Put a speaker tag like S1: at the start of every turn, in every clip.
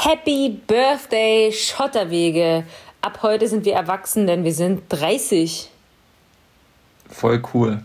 S1: Happy Birthday, Schotterwege. Ab heute sind wir erwachsen, denn wir sind 30.
S2: Voll cool.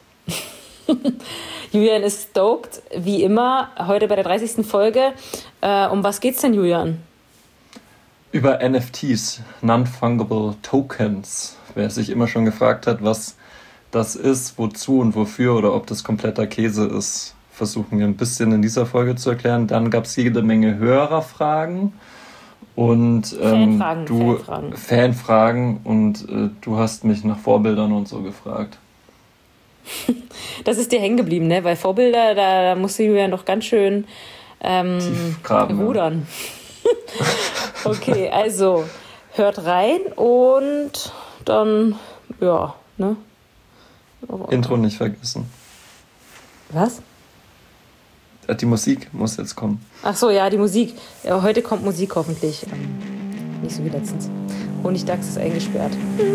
S1: Julian ist stoked, wie immer, heute bei der 30. Folge. Um was geht's denn, Julian?
S2: Über NFTs, Non-Fungible Tokens. Wer sich immer schon gefragt hat, was das ist, wozu und wofür oder ob das kompletter Käse ist, versuchen wir ein bisschen in dieser Folge zu erklären. Dann gab es jede Menge Hörerfragen und Fanfragen und du hast mich nach Vorbildern und so gefragt.
S1: Das ist dir hängen geblieben, ne? Weil Vorbilder, da musste Julian doch ganz schön rudern. Ja. Okay, also hört rein und dann, ja, ne?
S2: Intro nicht vergessen.
S1: Was?
S2: Die Musik muss jetzt kommen.
S1: Ach so, ja, die Musik. Ja, heute kommt Musik hoffentlich. Nicht so wie letztens. Honigdachs ist eingesperrt.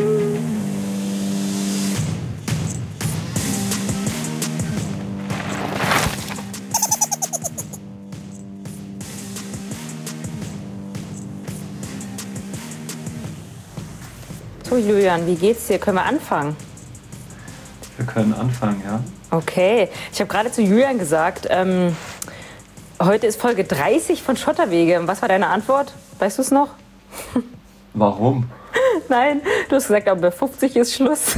S1: So, Julian, wie geht's dir? Können wir anfangen?
S2: Wir können anfangen, ja.
S1: Okay. Ich habe gerade zu Julian gesagt, heute ist Folge 30 von Schotterwege. Was war deine Antwort? Weißt du es noch?
S2: Warum?
S1: Nein, du hast gesagt, aber bei 50 ist Schluss.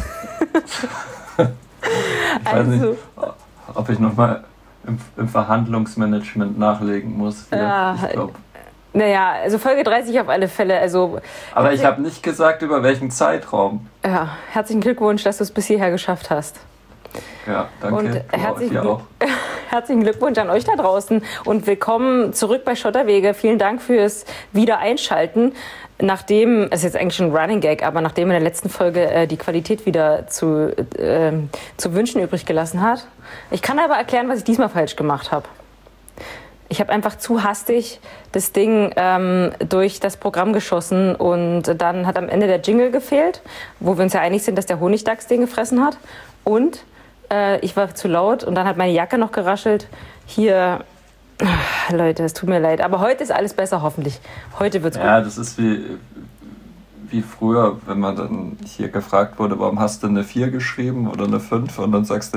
S2: Ich weiß nicht, ob ich nochmal im Verhandlungsmanagement nachlegen muss.
S1: Ja,
S2: ich glaube.
S1: Naja, also Folge 30 auf alle Fälle. Also,
S2: aber ich habe nicht gesagt, über welchen Zeitraum.
S1: Ja, herzlichen Glückwunsch, dass du es bis hierher geschafft hast.
S2: Ja, danke.
S1: Und herzlichen Glückwunsch an euch da draußen und willkommen zurück bei Schotterwege. Vielen Dank fürs Wiedereinschalten. Nachdem, es ist jetzt eigentlich schon ein Running Gag, aber nachdem in der letzten Folge die Qualität wieder zu wünschen übrig gelassen hat. Ich kann aber erklären, was ich diesmal falsch gemacht habe. Ich habe einfach zu hastig das Ding durch das Programm geschossen und dann hat am Ende der Jingle gefehlt, wo wir uns ja einig sind, dass der Honigdachs den gefressen hat. Und ich war zu laut und dann hat meine Jacke noch geraschelt. Hier, Leute, es tut mir leid. Aber heute ist alles besser, hoffentlich. Heute wird's gut.
S2: Ja, das ist wie früher, wenn man dann hier gefragt wurde, warum hast du eine 4 geschrieben oder eine 5 und dann sagst du,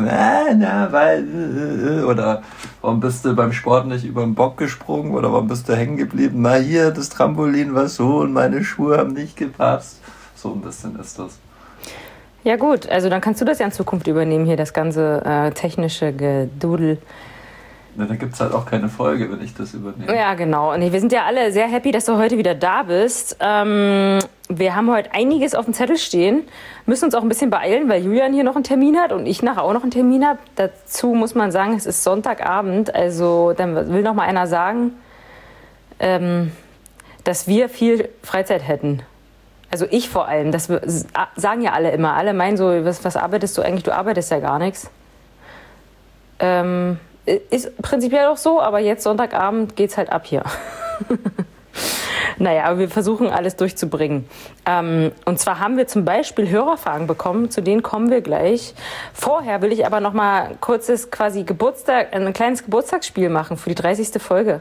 S2: oder warum bist du beim Sport nicht über den Bock gesprungen oder warum bist du hängen geblieben? Na hier, das Trampolin war so und meine Schuhe haben nicht gepasst. So ein bisschen ist das.
S1: Ja gut, also dann kannst du das ja in Zukunft übernehmen, hier das ganze technische Gedudel.
S2: Na, da gibt es halt auch keine Folge, wenn ich das übernehme.
S1: Ja, genau. Und wir sind ja alle sehr happy, dass du heute wieder da bist. Wir haben heute einiges auf dem Zettel stehen, müssen uns auch ein bisschen beeilen, weil Julian hier noch einen Termin hat und ich nachher auch noch einen Termin habe. Dazu muss man sagen, es ist Sonntagabend, also dann will noch mal einer sagen, dass wir viel Freizeit hätten. Also ich vor allem, das sagen ja alle immer. Alle meinen so, was arbeitest du eigentlich? Du arbeitest ja gar nichts. Ist prinzipiell auch so, aber jetzt Sonntagabend geht's halt ab hier. Naja, aber wir versuchen alles durchzubringen. Und zwar haben wir zum Beispiel Hörerfragen bekommen, zu denen kommen wir gleich. Vorher will ich aber noch mal ein kleines Geburtstagsspiel machen für die 30. Folge.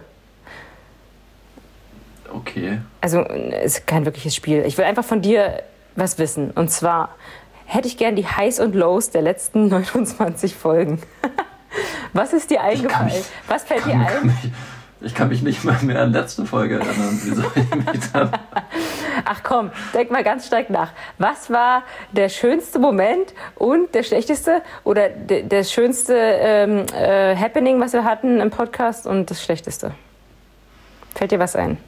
S2: Okay.
S1: Also es ist kein wirkliches Spiel. Ich will einfach von dir was wissen. Und zwar hätte ich gern die Highs und Lows der letzten 29 Folgen. Was ist dir eingefallen? Was fällt dir ein?
S2: Ich kann mich nicht mal mehr an letzte Folge erinnern. Wie soll ich mich dann?
S1: Ach komm, denk mal ganz stark nach. Was war der schönste Moment und der schlechteste oder das schönste Happening, was wir hatten im Podcast und das schlechteste? Fällt dir was ein?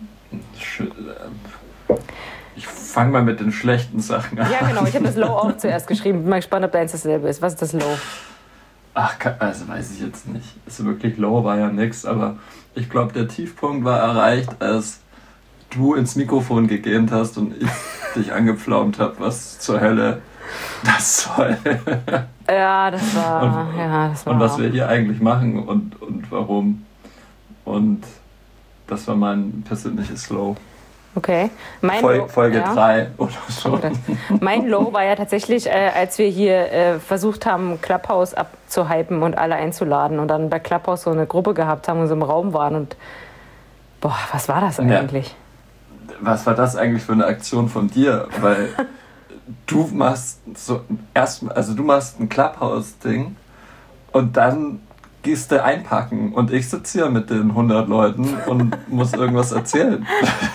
S2: Ich fange mal mit den schlechten Sachen an.
S1: Ja, genau. Ich habe das Low auch zuerst geschrieben. Bin mal gespannt, ob deins dasselbe ist. Was ist das Low?
S2: Ach, also weiß ich jetzt nicht. Ist wirklich Low, war ja nix, aber ich glaube, der Tiefpunkt war erreicht, als du ins Mikrofon gegähnt hast und ich dich angepflaumt habe. Was zur Hölle das soll.
S1: Ja, das war.
S2: Und was wir hier eigentlich machen und warum. Und das war mein persönliches Low.
S1: Okay.
S2: Folge 3 oder so.
S1: Mein Low war ja tatsächlich, als wir hier versucht haben, Clubhouse abzuhypen und alle einzuladen und dann bei Clubhouse so eine Gruppe gehabt haben und so im Raum waren und Boah, was war das eigentlich?
S2: Ja. Was war das eigentlich für eine Aktion von dir? Weil du machst du machst ein Clubhouse-Ding und dann gehst du einpacken und ich sitze hier mit den 100 Leuten und muss irgendwas erzählen.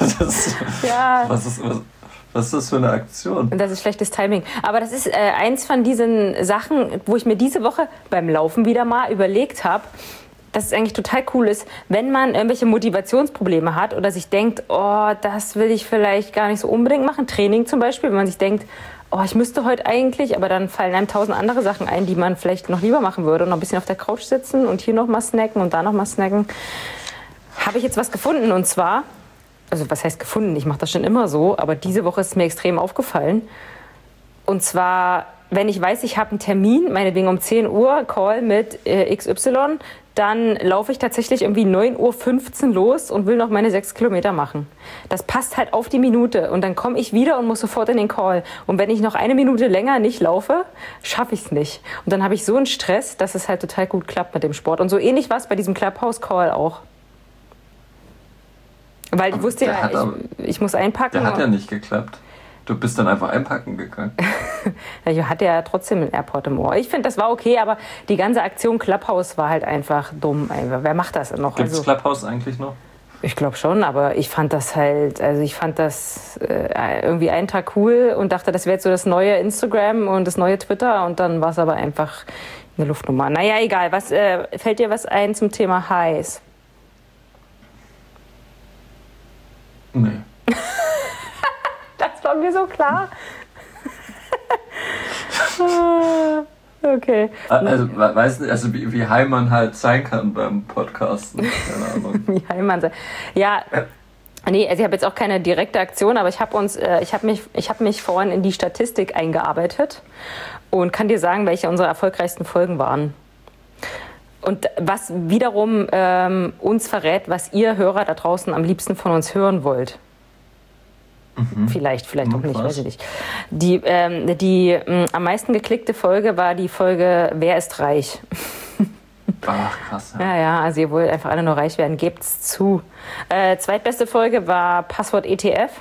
S2: Was ist das für eine Aktion?
S1: Das ist schlechtes Timing. Aber das ist eins von diesen Sachen, wo ich mir diese Woche beim Laufen wieder mal überlegt habe, dass es eigentlich total cool ist, wenn man irgendwelche Motivationsprobleme hat oder sich denkt, oh, das will ich vielleicht gar nicht so unbedingt machen. Training zum Beispiel, wenn man sich denkt, oh, ich müsste heute eigentlich, aber dann fallen einem 1000 andere Sachen ein, die man vielleicht noch lieber machen würde und noch ein bisschen auf der Couch sitzen und hier noch mal snacken und da noch mal snacken. Habe ich jetzt was gefunden und zwar, also was heißt gefunden, ich mache das schon immer so, aber diese Woche ist es mir extrem aufgefallen. Und zwar, wenn ich weiß, ich habe einen Termin, meinetwegen um 10 Uhr, Call mit XY, dann laufe ich tatsächlich irgendwie 9:15 Uhr los und will noch meine 6 Kilometer machen. Das passt halt auf die Minute und dann komme ich wieder und muss sofort in den Call. Und wenn ich noch eine Minute länger nicht laufe, schaffe ich es nicht. Und dann habe ich so einen Stress, dass es halt total gut klappt mit dem Sport. Und so ähnlich war es bei diesem Clubhouse-Call auch. Weil ich wusste ja, ich muss einpacken.
S2: Der hat ja nicht geklappt. Du bist dann einfach einpacken gegangen.
S1: Ich hatte ja trotzdem einen AirPod im Ohr. Ich finde, das war okay, aber die ganze Aktion Clubhouse war halt einfach dumm. Wer macht das noch?
S2: Gibt es Clubhouse eigentlich noch?
S1: Ich glaube schon, aber ich fand das irgendwie einen Tag cool und dachte, das wäre jetzt so das neue Instagram und das neue Twitter und dann war es aber einfach eine Luftnummer. Naja, egal. Fällt dir was ein zum Thema Highs?
S2: Nee.
S1: Das war mir so klar. Okay.
S2: Also, weiß nicht, also wie high man halt sein kann beim Podcasten. Keine Ahnung.
S1: Wie high man sein. Ja. Nee, also ich habe jetzt auch keine direkte Aktion, aber ich habe mich vorhin in die Statistik eingearbeitet und kann dir sagen, welche unsere erfolgreichsten Folgen waren. Und was wiederum uns verrät, was ihr Hörer da draußen am liebsten von uns hören wollt. Vielleicht auch nicht, weiß ich nicht. Die am meisten geklickte Folge war die Folge Wer ist reich?
S2: Ach, krass.
S1: Ja, also ihr wollt einfach alle nur reich werden, gebt's zu. Zweitbeste Folge war Passwort ETF.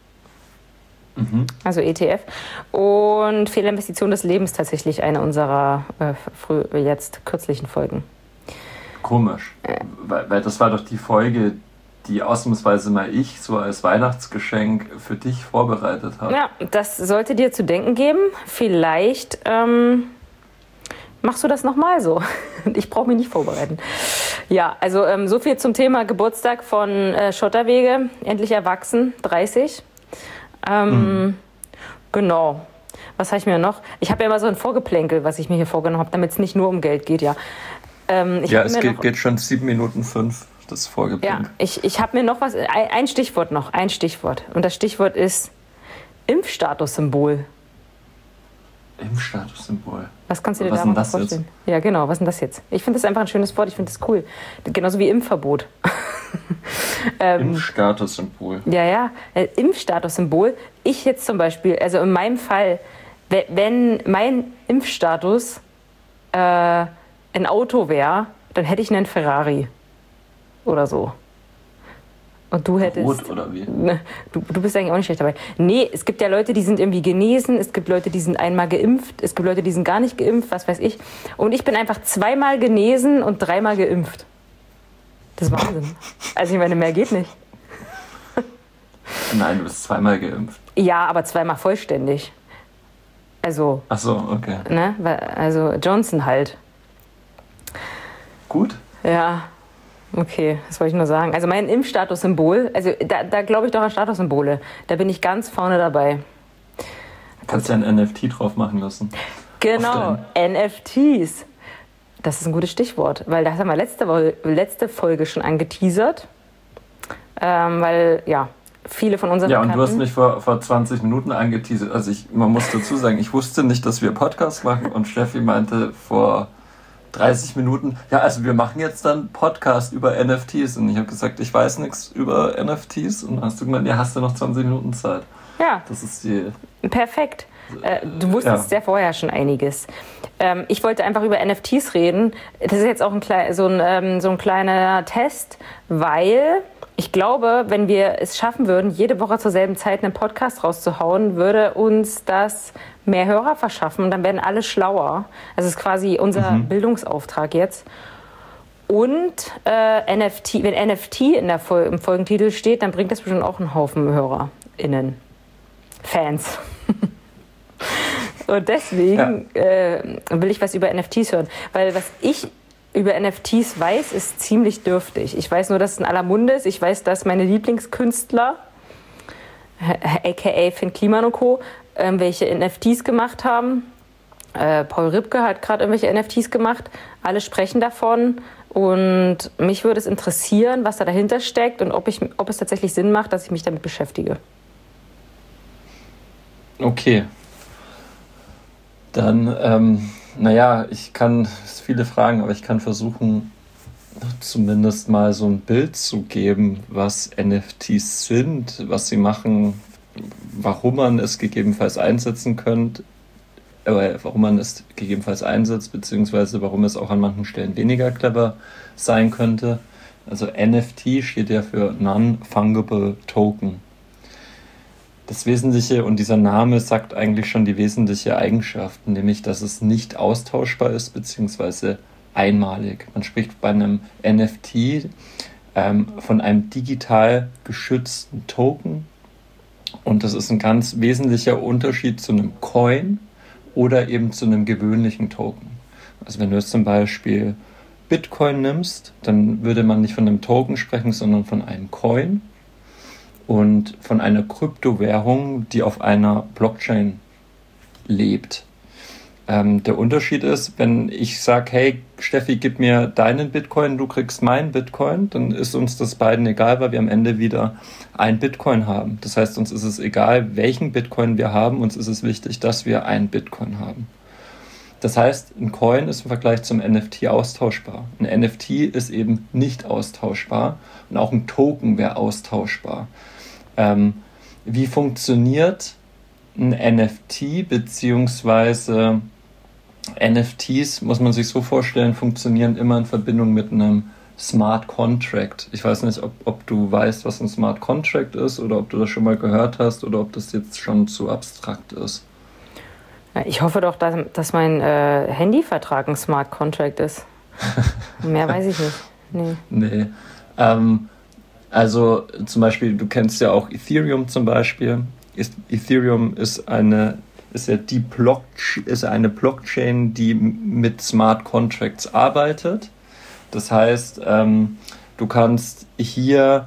S1: Also ETF. Und Fehlerinvestition des Lebens tatsächlich eine unserer jetzt kürzlichen Folgen.
S2: Komisch. Weil das war doch die Folge, die ausnahmsweise mal ich so als Weihnachtsgeschenk für dich vorbereitet habe.
S1: Ja, das sollte dir zu denken geben. Vielleicht machst du das nochmal so. Ich brauche mich nicht vorbereiten. Ja, also so viel zum Thema Geburtstag von Schotterwege. Endlich erwachsen, 30. Genau. Was habe ich mir noch? Ich habe ja immer so ein Vorgeplänkel, was ich mir hier vorgenommen habe, damit es nicht nur um Geld geht, ja.
S2: Es geht schon 7 Minuten 5. Das Vorgeplänkel.
S1: Ja, ich habe mir noch was, ein Stichwort. Und das Stichwort ist Impfstatussymbol.
S2: Impfstatussymbol.
S1: Was kannst du dir da noch vorstellen? Jetzt? Ja, genau, was ist denn das jetzt? Ich finde das einfach ein schönes Wort, ich finde das cool. Genauso wie Impfverbot.
S2: Impfstatussymbol.
S1: Ja, Impfstatussymbol. Ich jetzt zum Beispiel, also in meinem Fall, wenn mein Impfstatus ein Auto wäre, dann hätte ich einen Ferrari. Oder so. Und du hättest...
S2: Rot oder wie?
S1: Du bist eigentlich auch nicht schlecht dabei. Nee, es gibt ja Leute, die sind irgendwie genesen, es gibt Leute, die sind einmal geimpft, es gibt Leute, die sind gar nicht geimpft, was weiß ich. Und ich bin einfach 2-mal genesen und 3-mal geimpft. Das ist Wahnsinn. Also ich meine, mehr geht nicht.
S2: Nein, du bist 2-mal geimpft.
S1: Ja, aber 2-mal vollständig. Also...
S2: Ach so, okay.
S1: Ne? Also Johnson halt.
S2: Gut.
S1: Ja. Okay, das wollte ich nur sagen. Also mein Impfstatussymbol, also da glaube ich doch an Statussymbole. Da bin ich ganz vorne dabei.
S2: Kannst du ein NFT drauf machen lassen.
S1: Genau, NFTs. Das ist ein gutes Stichwort, weil das haben wir letzte Folge schon angeteasert. Weil, ja, viele von unseren
S2: Ja, und du hast mich vor 20 Minuten angeteasert. Also man muss dazu sagen, ich wusste nicht, dass wir Podcast machen und Steffi meinte vor 30 Minuten, ja, also wir machen jetzt dann Podcast über NFTs. Und ich habe gesagt, ich weiß nichts über NFTs. Und dann hast du gemeint, ja, hast du noch 20 Minuten Zeit. Ja. Das ist die...
S1: Perfekt. Du wusstest ja vorher schon einiges. Ich wollte einfach über NFTs reden. Das ist jetzt auch so ein kleiner Test, weil Ich glaube, wenn wir es schaffen würden, jede Woche zur selben Zeit einen Podcast rauszuhauen, würde uns das mehr Hörer verschaffen und dann werden alle schlauer. Also es ist quasi unser Bildungsauftrag jetzt. Und NFT, wenn NFT im Folgentitel steht, dann bringt das bestimmt auch einen Haufen HörerInnen, Fans. Und deswegen will ich was über NFTs hören. Weil was ich über NFTs weiß, ist ziemlich dürftig. Ich weiß nur, dass es in aller Munde ist. Ich weiß, dass meine Lieblingskünstler, a.k.a. Finn Kliman und Co., welche NFTs gemacht haben. Paul Ripke hat gerade irgendwelche NFTs gemacht. Alle sprechen davon. Und mich würde es interessieren, was da dahinter steckt und ob es tatsächlich Sinn macht, dass ich mich damit beschäftige.
S2: Okay. Dann, ich kann, es sind viele Fragen, aber ich kann versuchen, zumindest mal so ein Bild zu geben, was NFTs sind, was sie machen, warum man es gegebenenfalls einsetzen könnte, warum man es gegebenenfalls einsetzt, beziehungsweise warum es auch an manchen Stellen weniger clever sein könnte. Also NFT steht ja für Non-Fungible Token. Das Wesentliche, und dieser Name sagt eigentlich schon die wesentliche Eigenschaft, nämlich, dass es nicht austauschbar ist, beziehungsweise einmalig. Man spricht bei einem NFT von einem digital geschützten Token, und das ist ein ganz wesentlicher Unterschied zu einem Coin oder eben zu einem gewöhnlichen Token. Also wenn du jetzt zum Beispiel Bitcoin nimmst, dann würde man nicht von einem Token sprechen, sondern von einem Coin und von einer Kryptowährung, die auf einer Blockchain lebt. Der Unterschied ist, wenn ich sage, hey Steffi, gib mir deinen Bitcoin, du kriegst meinen Bitcoin, dann ist uns das beiden egal, weil wir am Ende wieder ein Bitcoin haben. Das heißt, uns ist es egal, welchen Bitcoin wir haben, uns ist es wichtig, dass wir einen Bitcoin haben. Das heißt, ein Coin ist im Vergleich zum NFT austauschbar. Ein NFT ist eben nicht austauschbar und auch ein Token wäre austauschbar. Wie funktioniert ein NFT, beziehungsweise NFTs, muss man sich so vorstellen, funktionieren immer in Verbindung mit einem Smart Contract. Ich weiß nicht, ob du weißt, was ein Smart Contract ist oder ob du das schon mal gehört hast oder ob das jetzt schon zu abstrakt ist.
S1: Ich hoffe doch, dass mein Handyvertrag ein Smart Contract ist. Mehr weiß ich nicht.
S2: Nee. Also zum Beispiel, du kennst ja auch Ethereum zum Beispiel. Ethereum ist eine Blockchain, die mit Smart Contracts arbeitet. Das heißt, du kannst hier,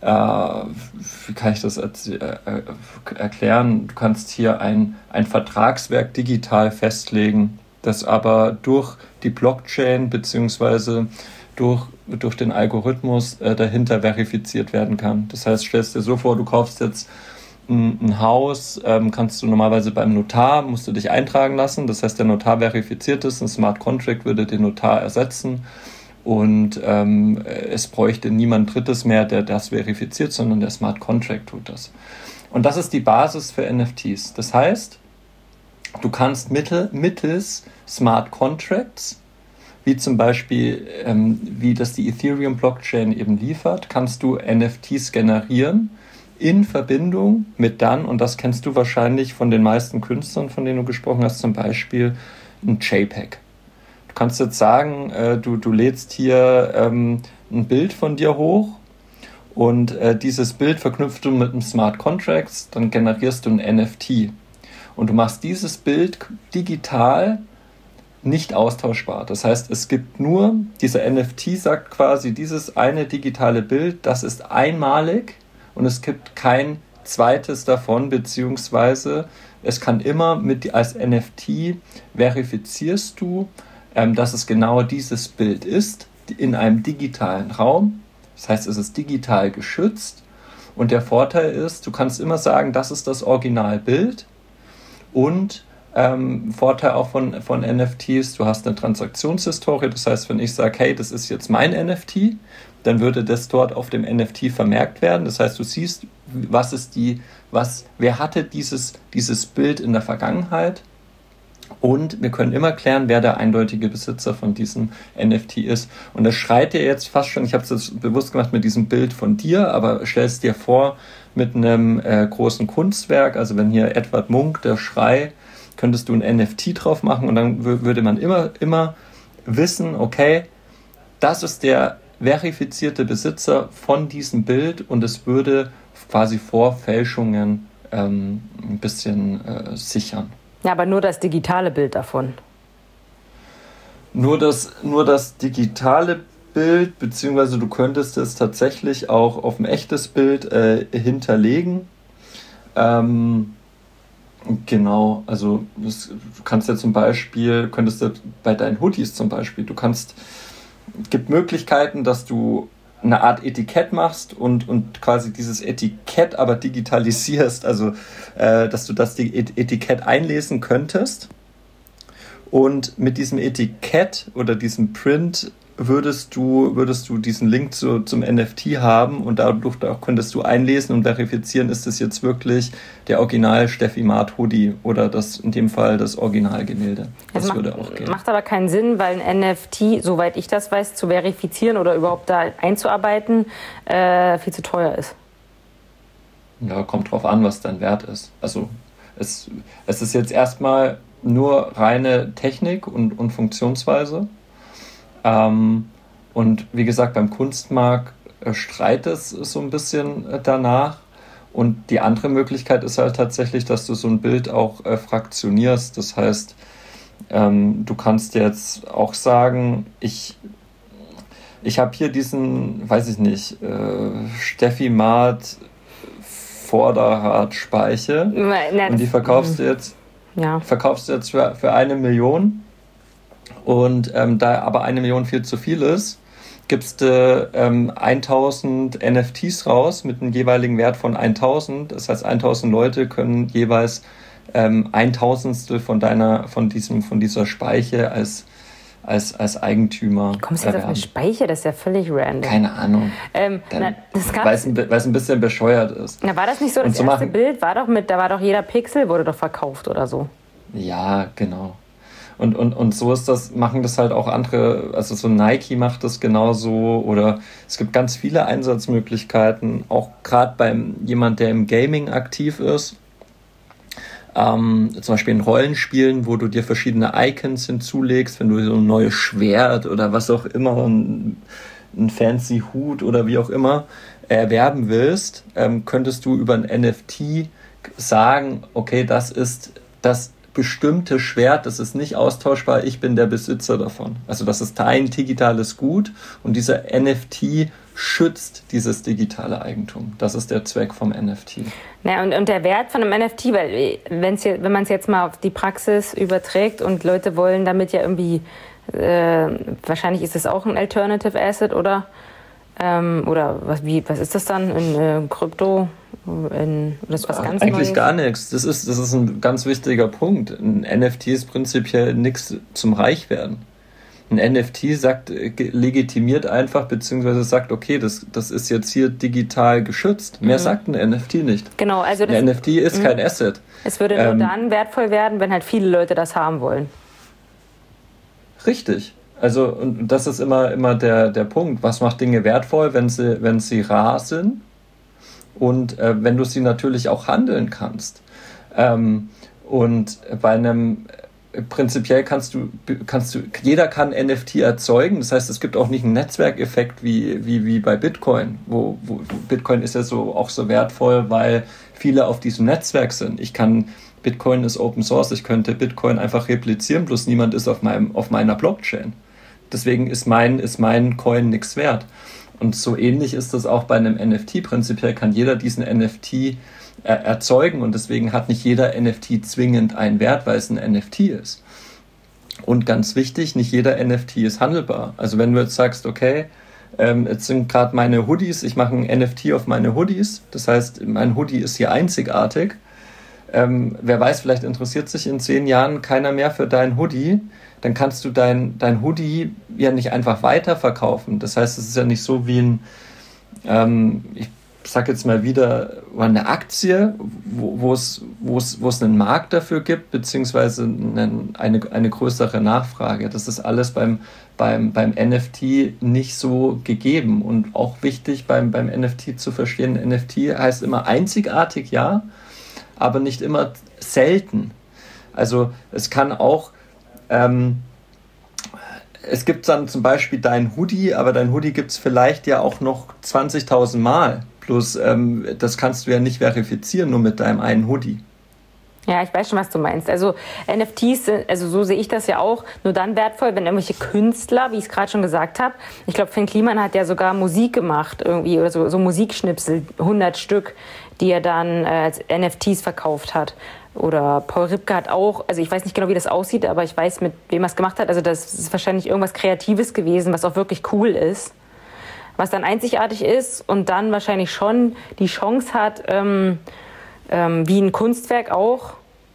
S2: wie kann ich das erklären? Du kannst hier ein Vertragswerk digital festlegen, das aber durch die Blockchain bzw. durch den Algorithmus dahinter verifiziert werden kann. Das heißt, stellst dir so vor, du kaufst jetzt ein Haus, kannst du normalerweise beim Notar, musst du dich eintragen lassen. Das heißt, der Notar verifiziert es, ein Smart Contract würde den Notar ersetzen und es bräuchte niemand Drittes mehr, der das verifiziert, sondern der Smart Contract tut das. Und das ist die Basis für NFTs. Das heißt, du kannst mittels Smart Contracts, wie zum Beispiel, wie das die Ethereum-Blockchain eben liefert, kannst du NFTs generieren, in Verbindung mit und das kennst du wahrscheinlich von den meisten Künstlern, von denen du gesprochen hast, zum Beispiel ein JPEG. Du kannst jetzt sagen, du lädst hier ein Bild von dir hoch und dieses Bild verknüpfst du mit einem Smart Contracts, dann generierst du ein NFT. Und du machst dieses Bild digital nicht austauschbar. Das heißt, es gibt nur, dieser NFT sagt quasi, dieses eine digitale Bild, das ist einmalig, und es gibt kein zweites davon, beziehungsweise es kann immer als NFT verifizierst du, dass es genau dieses Bild ist, in einem digitalen Raum. Das heißt, es ist digital geschützt, und der Vorteil ist, du kannst immer sagen, das ist das Originalbild, und Vorteil auch von NFTs, du hast eine Transaktionshistorie, das heißt, wenn ich sage, hey, das ist jetzt mein NFT, dann würde das dort auf dem NFT vermerkt werden. Das heißt, du siehst, wer hatte dieses Bild in der Vergangenheit, Und wir können immer klären, wer der eindeutige Besitzer von diesem NFT ist. Und das schreit dir jetzt fast schon, ich habe es jetzt bewusst gemacht mit diesem Bild von dir, aber stell es dir vor mit einem großen Kunstwerk, also wenn hier Edvard Munch, der Schrei, könntest du ein NFT drauf machen und dann würde man immer wissen, okay, das ist der verifizierte Besitzer von diesem Bild und es würde quasi vor Fälschungen ein bisschen sichern.
S1: Ja, aber nur das digitale Bild davon.
S2: Nur das digitale Bild, beziehungsweise du könntest es tatsächlich auch auf ein echtes Bild hinterlegen. Genau, also du kannst ja zum Beispiel, könntest du bei deinen Hoodies zum Beispiel, gibt Möglichkeiten, dass du eine Art Etikett machst und quasi dieses Etikett aber digitalisierst, also dass du das Etikett einlesen könntest und mit diesem Etikett oder diesem Print würdest du diesen Link zum NFT haben und dadurch könntest du einlesen und verifizieren, ist das jetzt wirklich der Original Steffi Maat Hoodie oder in dem Fall das Originalgemälde. Das würde auch gehen.
S1: Macht aber keinen Sinn, weil ein NFT, soweit ich das weiß, zu verifizieren oder überhaupt da einzuarbeiten, viel zu teuer ist.
S2: Ja, kommt drauf an, was dein Wert ist. Also es ist jetzt erstmal nur reine Technik und Funktionsweise. Und wie gesagt, beim Kunstmarkt streitet es so ein bisschen danach. Und die andere Möglichkeit ist halt tatsächlich, dass du so ein Bild auch fraktionierst. Das heißt, du kannst jetzt auch sagen, ich habe hier diesen, weiß ich nicht, Steffi Maat Vorderrad Speiche und die verkaufst du jetzt für 1 Million. Und da aber 1 Million viel zu viel ist, gibst du 1000 NFTs raus mit einem jeweiligen Wert von 1000. Das heißt, 1000 Leute können jeweils 1/1000 von dieser Speiche als Eigentümer
S1: Kommst du jetzt auf eine Speiche? Das ist ja völlig random.
S2: Keine Ahnung. Weil es ein bisschen bescheuert ist.
S1: Na, war das nicht so, das erste Bild da war doch jeder Pixel, wurde doch verkauft oder so.
S2: Ja, genau. Und so machen das halt auch andere, also so Nike macht das genauso oder es gibt ganz viele Einsatzmöglichkeiten, auch gerade beim jemand, der im Gaming aktiv ist, zum Beispiel in Rollenspielen, wo du dir verschiedene Icons hinzulegst, wenn du so ein neues Schwert oder was auch immer, ein fancy Hut oder wie auch immer erwerben willst, könntest du über ein NFT sagen, okay, das ist das bestimmte Schwert, das ist nicht austauschbar, ich bin der Besitzer davon. Also das ist dein digitales Gut und dieser NFT schützt dieses digitale Eigentum. Das ist der Zweck vom NFT.
S1: Ja, und der Wert von einem NFT, weil wenn man es jetzt mal auf die Praxis überträgt und Leute wollen damit ja irgendwie, wahrscheinlich ist es auch ein Alternative Asset, oder? Oder was ist das dann in Krypto? Das ist was ganz
S2: Eigentlich
S1: Neues?
S2: Gar nichts. Das ist ein ganz wichtiger Punkt. Ein NFT ist prinzipiell nichts zum Reichwerden. Ein NFT legitimiert einfach, beziehungsweise sagt, okay, das ist jetzt hier digital geschützt. Mehr sagt ein NFT nicht.
S1: Genau, also
S2: ein NFT ist kein Asset.
S1: Es würde nur dann wertvoll werden, wenn halt viele Leute das haben wollen.
S2: Richtig. Also, und das ist immer der Punkt. Was macht Dinge wertvoll, wenn sie rar sind? Und wenn du sie natürlich auch handeln kannst. Und bei einem prinzipiell jeder kann NFT erzeugen. Das heißt, es gibt auch nicht einen Netzwerkeffekt wie bei Bitcoin, wo Bitcoin ist ja auch so wertvoll, weil viele auf diesem Netzwerk sind. Bitcoin ist Open Source, ich könnte Bitcoin einfach replizieren, bloß niemand ist auf meiner Blockchain. Deswegen ist mein Coin nichts wert. Und so ähnlich ist das auch bei einem NFT. Prinzipiell kann jeder diesen NFT erzeugen und deswegen hat nicht jeder NFT zwingend einen Wert, weil es ein NFT ist. Und ganz wichtig, nicht jeder NFT ist handelbar. Also wenn du jetzt sagst, okay, jetzt sind gerade meine Hoodies, ich mache ein NFT auf meine Hoodies, das heißt, mein Hoodie ist hier einzigartig. Wer weiß, vielleicht interessiert sich in 10 Jahren keiner mehr für dein Hoodie, dann kannst du dein Hoodie ja nicht einfach weiterverkaufen. Das heißt, es ist ja nicht so wie sag jetzt mal wieder, eine Aktie, wo es einen Markt dafür gibt, beziehungsweise eine größere Nachfrage. Das ist alles beim NFT nicht so gegeben. Und auch wichtig beim NFT zu verstehen, NFT heißt immer einzigartig, ja, aber nicht immer selten. Also es kann auch, es gibt dann zum Beispiel dein Hoodie, aber dein Hoodie gibt es vielleicht ja auch noch 20.000 Mal. Bloß das kannst du ja nicht verifizieren, nur mit deinem einen Hoodie.
S1: Ja, ich weiß schon, was du meinst. Also NFTs sind, also so sehe ich das ja auch, nur dann wertvoll, wenn irgendwelche Künstler, wie ich es gerade schon gesagt habe, ich glaube, Finn Kliman hat ja sogar Musik gemacht irgendwie oder so Musikschnipsel, 100 Stück, die er dann als NFTs verkauft hat. Oder Paul Ripke hat auch, also ich weiß nicht genau, wie das aussieht, aber ich weiß, mit wem er es gemacht hat. Also das ist wahrscheinlich irgendwas Kreatives gewesen, was auch wirklich cool ist. Was dann einzigartig ist und dann wahrscheinlich schon die Chance hat, wie ein Kunstwerk auch,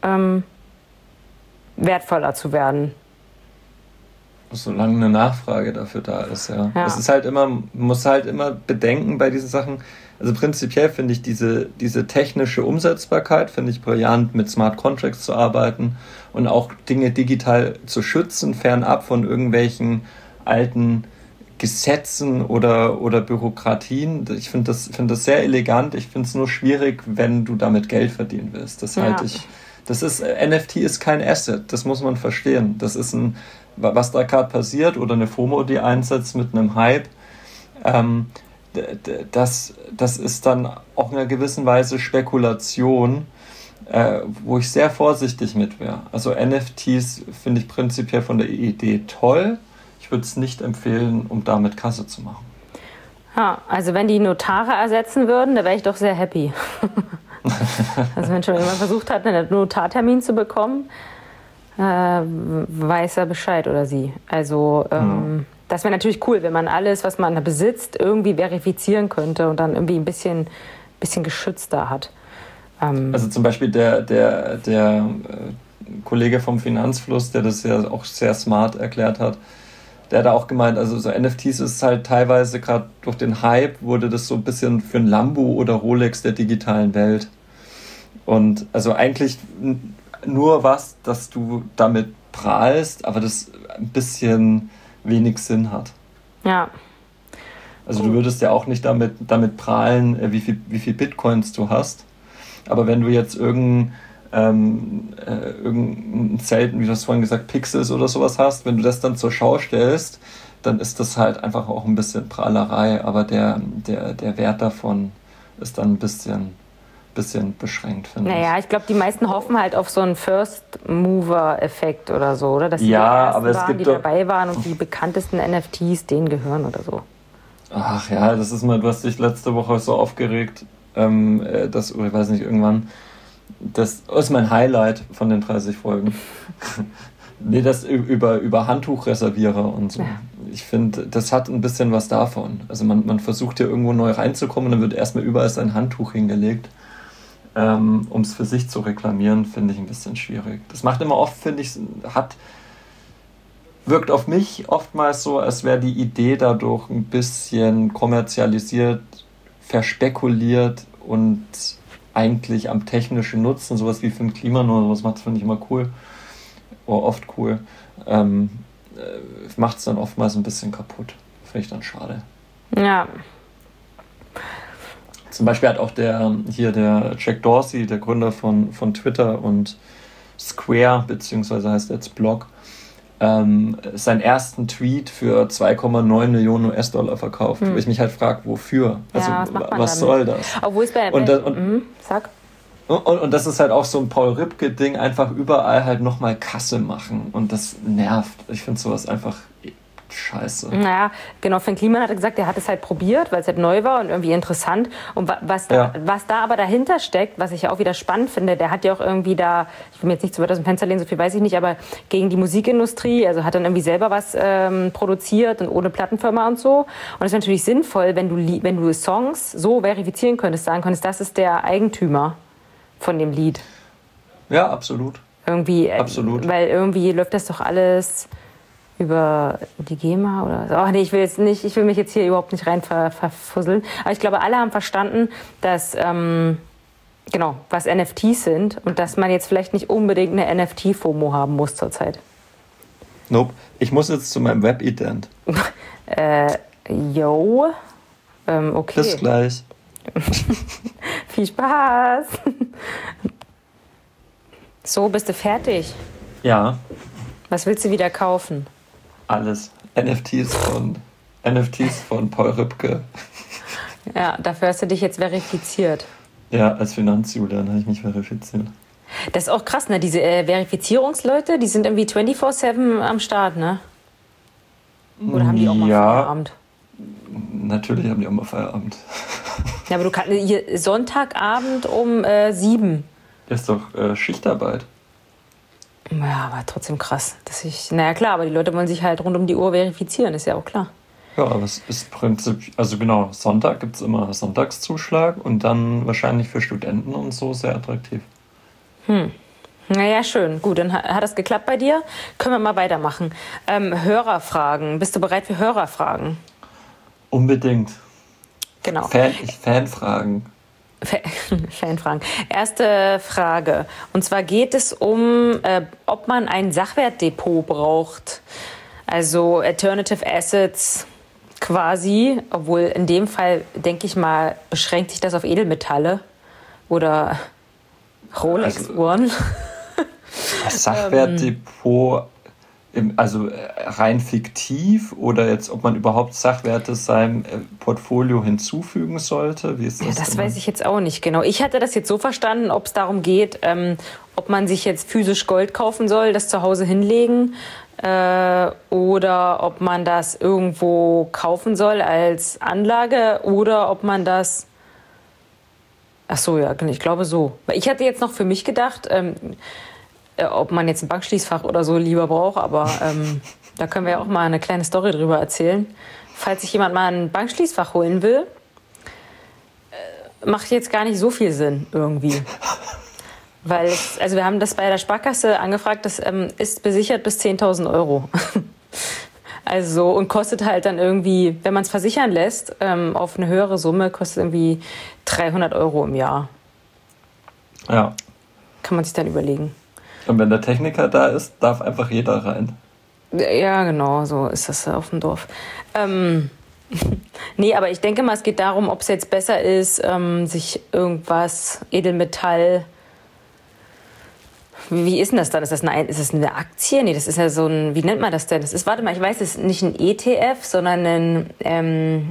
S1: wertvoller zu werden.
S2: Solange eine Nachfrage dafür da ist, ja. Es ist halt immer, man muss halt immer bedenken bei diesen Sachen, also prinzipiell finde ich diese technische Umsetzbarkeit, finde ich brillant, mit Smart Contracts zu arbeiten und auch Dinge digital zu schützen, fernab von irgendwelchen alten Gesetzen oder Bürokratien. Ich finde das sehr elegant. Ich finde es nur schwierig, wenn du damit Geld verdienen willst. Das halte ich. NFT ist kein Asset. Das muss man verstehen. Das ist was da gerade passiert oder eine FOMO, die einsetzt mit einem Hype. Das ist dann auch in einer gewissen Weise Spekulation, wo ich sehr vorsichtig mit wäre. Also NFTs finde ich prinzipiell von der Idee toll. Ich würde es nicht empfehlen, um damit Kasse zu machen.
S1: Ja, also wenn die Notare ersetzen würden, da wäre ich doch sehr happy. Also wenn schon jemand versucht hat, einen Notartermin zu bekommen, weiß er Bescheid oder sie. Also das wäre natürlich cool, wenn man alles, was man besitzt, irgendwie verifizieren könnte und dann irgendwie ein bisschen geschützter hat.
S2: Also zum Beispiel der Kollege vom Finanzfluss, der das ja auch sehr smart erklärt hat, der hat auch gemeint, also so NFTs ist halt teilweise, gerade durch den Hype, wurde das so ein bisschen für ein Lambo oder Rolex der digitalen Welt. Und also eigentlich nur was, dass du damit prahlst, aber das ein bisschen wenig Sinn hat.
S1: Ja.
S2: Also du würdest ja auch nicht damit prahlen, wie viel Bitcoins du hast. Aber wenn du jetzt irgendein selten, wie du es vorhin gesagt, Pixels oder sowas hast, wenn du das dann zur Schau stellst, dann ist das halt einfach auch ein bisschen Prahlerei, aber der Wert davon ist dann ein bisschen beschränkt, finde ich.
S1: Naja, ich glaube, die meisten hoffen halt auf so einen First-Mover-Effekt oder so, oder? Dass die die dabei waren und die bekanntesten NFTs denen gehören oder so.
S2: Ach ja, das ist mal, du hast dich letzte Woche so aufgeregt, oder ich weiß nicht, irgendwann. Das ist mein Highlight von den 30 Folgen. Nee, das über Handtuchreservierer und so. Ja. Ich finde, das hat ein bisschen was davon. Also man versucht hier irgendwo neu reinzukommen und dann wird erstmal überall sein Handtuch hingelegt. Um es für sich zu reklamieren, finde ich ein bisschen schwierig. Das macht immer oft, finde ich, wirkt auf mich oftmals so, als wäre die Idee dadurch ein bisschen kommerzialisiert, verspekuliert und eigentlich am technischen Nutzen, sowas wie Finn Kliman oder sowas macht es, finde ich immer cool. Oder oft cool. Macht es dann oftmals ein bisschen kaputt. Finde ich dann schade.
S1: Ja.
S2: Zum Beispiel hat auch der Jack Dorsey, der Gründer von Twitter und Square, beziehungsweise heißt jetzt Blog, seinen ersten Tweet für 2,9 Millionen US-Dollar verkauft. Wo ich mich halt frage, wofür? Also
S1: ja,
S2: was soll das?
S1: Obwohl es sag.
S2: Und das ist halt auch so ein Paul Ripke-Ding, einfach überall halt nochmal Kasse machen. Und das nervt. Ich finde sowas einfach scheiße.
S1: Naja, genau. Finn Kliman hat gesagt, er hat es halt probiert, weil es halt neu war und irgendwie interessant. Und was da aber dahinter steckt, was ich ja auch wieder spannend finde, der hat ja auch irgendwie da, ich will mir jetzt nicht zu weit aus dem Fenster lehnen, so viel weiß ich nicht, aber gegen die Musikindustrie, also hat dann irgendwie selber was produziert und ohne Plattenfirma und so. Und das wäre natürlich sinnvoll, wenn du Songs so verifizieren könntest, sagen könntest, das ist der Eigentümer von dem Lied.
S2: Ja, absolut.
S1: Irgendwie,
S2: absolut.
S1: Weil irgendwie läuft das doch alles über die GEMA oder so. Ach nee, ich will mich jetzt hier überhaupt nicht rein verfusseln. Aber ich glaube, alle haben verstanden, dass, was NFTs sind und dass man jetzt vielleicht nicht unbedingt eine NFT-FOMO haben muss zurzeit.
S2: Nope. Ich muss jetzt zu meinem Webident.
S1: Okay.
S2: Bis gleich.
S1: Viel Spaß. So, bist du fertig?
S2: Ja.
S1: Was willst du wieder kaufen?
S2: Alles. NFTs von Paul Rübke.
S1: Ja, dafür hast du dich jetzt verifiziert.
S2: Ja, als Finanzjulian habe ich mich verifiziert.
S1: Das ist auch krass, ne? Diese Verifizierungsleute, die sind irgendwie 24/7 am Start, ne? Oder haben die auch mal Feierabend?
S2: Natürlich haben die auch mal Feierabend.
S1: Ja, aber du kannst hier Sonntagabend um 7.
S2: Das ist doch Schichtarbeit.
S1: Ja, aber trotzdem krass. Naja, klar, aber die Leute wollen sich halt rund um die Uhr verifizieren, ist ja auch klar.
S2: Ja, aber es ist prinzipiell, also genau, Sonntag gibt es immer Sonntagszuschlag und dann wahrscheinlich für Studenten und so sehr attraktiv.
S1: Naja, schön. Gut, dann hat das geklappt bei dir. Können wir mal weitermachen. Hörerfragen. Bist du bereit für Hörerfragen?
S2: Unbedingt.
S1: Genau.
S2: Fanfragen.
S1: Fanfragen. Erste Frage. Und zwar geht es um, ob man ein Sachwertdepot braucht. Also Alternative Assets quasi. Obwohl in dem Fall, denke ich mal, beschränkt sich das auf Edelmetalle oder Rolex-Uhren.
S2: Das Sachwertdepot, also rein fiktiv oder jetzt, ob man überhaupt Sachwerte seinem Portfolio hinzufügen sollte? Wie ist das?
S1: Ja, das weiß ich jetzt auch nicht genau. Ich hatte das jetzt so verstanden, ob es darum geht, ob man sich jetzt physisch Gold kaufen soll, das zu Hause hinlegen oder ob man das irgendwo kaufen soll als Anlage oder ob man das... Ach so, ja, ich glaube so. Ich hatte jetzt noch für mich gedacht, ob man jetzt ein Bankschließfach oder so lieber braucht, aber da können wir ja auch mal eine kleine Story drüber erzählen. Falls sich jemand mal ein Bankschließfach holen will, macht jetzt gar nicht so viel Sinn irgendwie. Weil, wir haben das bei der Sparkasse angefragt, das ist besichert bis 10.000 Euro. Also, und kostet halt dann irgendwie, wenn man es versichern lässt, auf eine höhere Summe, kostet irgendwie 300 Euro im Jahr.
S2: Ja.
S1: Kann man sich dann überlegen.
S2: Und wenn der Techniker da ist, darf einfach jeder rein.
S1: Ja, genau, so ist das auf dem Dorf. Nee, aber ich denke mal, es geht darum, ob es jetzt besser ist, sich irgendwas, Edelmetall... Wie ist denn das dann? Ist das eine Aktie? Nee, das ist ja so ein, wie nennt man das denn? Das ist, warte mal, ich weiß, es ist nicht ein ETF, sondern ein,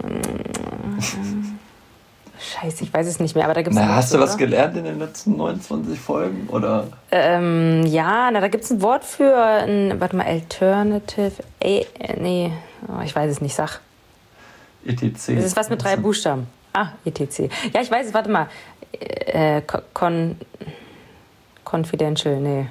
S1: Scheiße, ich weiß es nicht mehr, aber da gibt's
S2: hast du was gelernt in den letzten 29 Folgen, oder?
S1: Da gibt's ein Wort für, Alternative, ich weiß es nicht, sag.
S2: ETC.
S1: Das ist was mit 3 Buchstaben. ETC. Ja, ich weiß es, warte mal. Confidential, nee.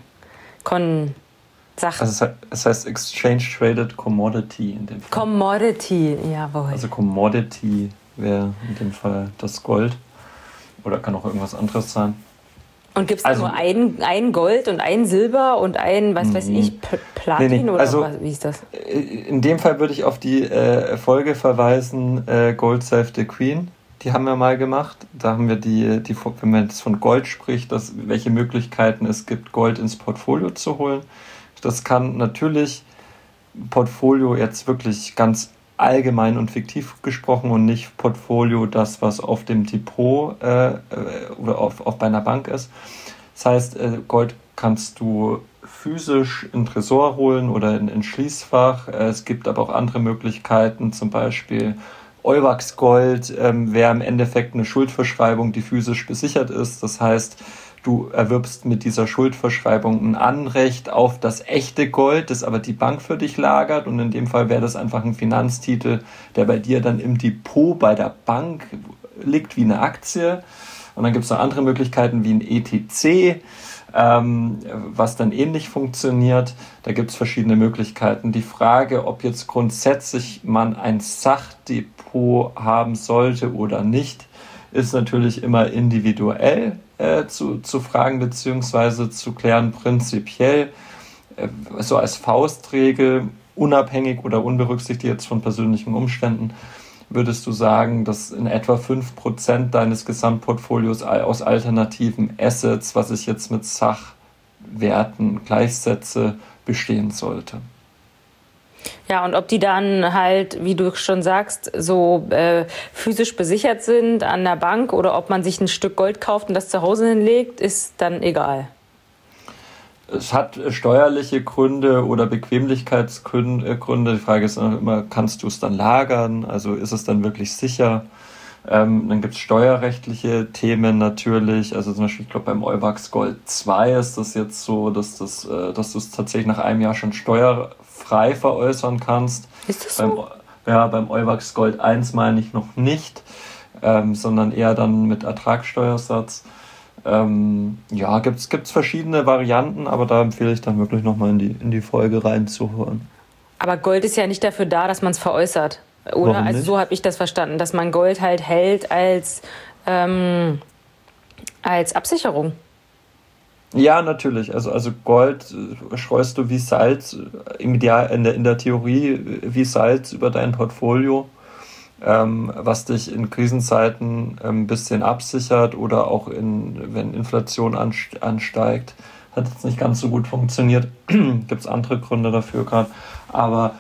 S2: Also es heißt Exchange Traded Commodity in dem Fall.
S1: Commodity, jawohl.
S2: Also Commodity wäre in dem Fall das Gold. Oder kann auch irgendwas anderes sein.
S1: Und gibt es nur ein Gold und ein Silber und ein, was weiß ich, Platin oder
S2: also,
S1: wie ist das?
S2: In dem Fall würde ich auf die Folge verweisen, Gold Save the Queen. Die haben wir mal gemacht. Da haben wir wenn man jetzt von Gold spricht, welche Möglichkeiten es gibt, Gold ins Portfolio zu holen. Das kann natürlich Portfolio jetzt wirklich ganz allgemein und fiktiv gesprochen und nicht Portfolio, das was auf dem Depot oder auf bei einer Bank ist. Das heißt, Gold kannst du physisch in Tresor holen oder in Schließfach. Es gibt aber auch andere Möglichkeiten, zum Beispiel Euwax Gold wäre im Endeffekt eine Schuldverschreibung, die physisch besichert ist. Das heißt, du erwirbst mit dieser Schuldverschreibung ein Anrecht auf das echte Gold, das aber die Bank für dich lagert. Und in dem Fall wäre das einfach ein Finanztitel, der bei dir dann im Depot bei der Bank liegt wie eine Aktie. Und dann gibt es noch andere Möglichkeiten wie ein ETC, was dann ähnlich funktioniert. Da gibt es verschiedene Möglichkeiten. Die Frage, ob jetzt grundsätzlich man ein Sachdepot haben sollte oder nicht, ist natürlich immer individuell zu fragen bzw. zu klären. Prinzipiell, so als Faustregel, unabhängig oder unberücksichtigt jetzt von persönlichen Umständen, würdest du sagen, dass in etwa 5% deines Gesamtportfolios aus alternativen Assets, was ich jetzt mit Sachwerten gleichsetze, bestehen sollte?
S1: Ja, und ob die dann halt, wie du schon sagst, so physisch besichert sind an der Bank oder ob man sich ein Stück Gold kauft und das zu Hause hinlegt, ist dann egal.
S2: Es hat steuerliche Gründe oder Bequemlichkeitsgründe. Die Frage ist immer, kannst du es dann lagern? Also ist es dann wirklich sicher? Dann gibt es steuerrechtliche Themen natürlich. Also zum Beispiel, ich glaube, beim Euwax Gold 2 ist das jetzt so, dass du es tatsächlich nach einem Jahr schon steuerfrei veräußern kannst.
S1: Ist das so?
S2: Beim Euwax Gold 1 meine ich noch nicht, sondern eher dann mit Ertragssteuersatz. Gibt's verschiedene Varianten, aber da empfehle ich dann wirklich nochmal in die Folge reinzuhören.
S1: Aber Gold ist ja nicht dafür da, dass man es veräußert, oder?
S2: Warum
S1: Also
S2: nicht?
S1: so habe ich das verstanden, dass man Gold halt hält als Absicherung.
S2: Ja, natürlich. Also Gold streust du wie Salz, im Ideal, in der Theorie wie Salz über dein Portfolio, was dich in Krisenzeiten ein bisschen absichert oder auch wenn Inflation ansteigt. Hat jetzt nicht ganz so gut funktioniert. Gibt es andere Gründe dafür gerade. Aber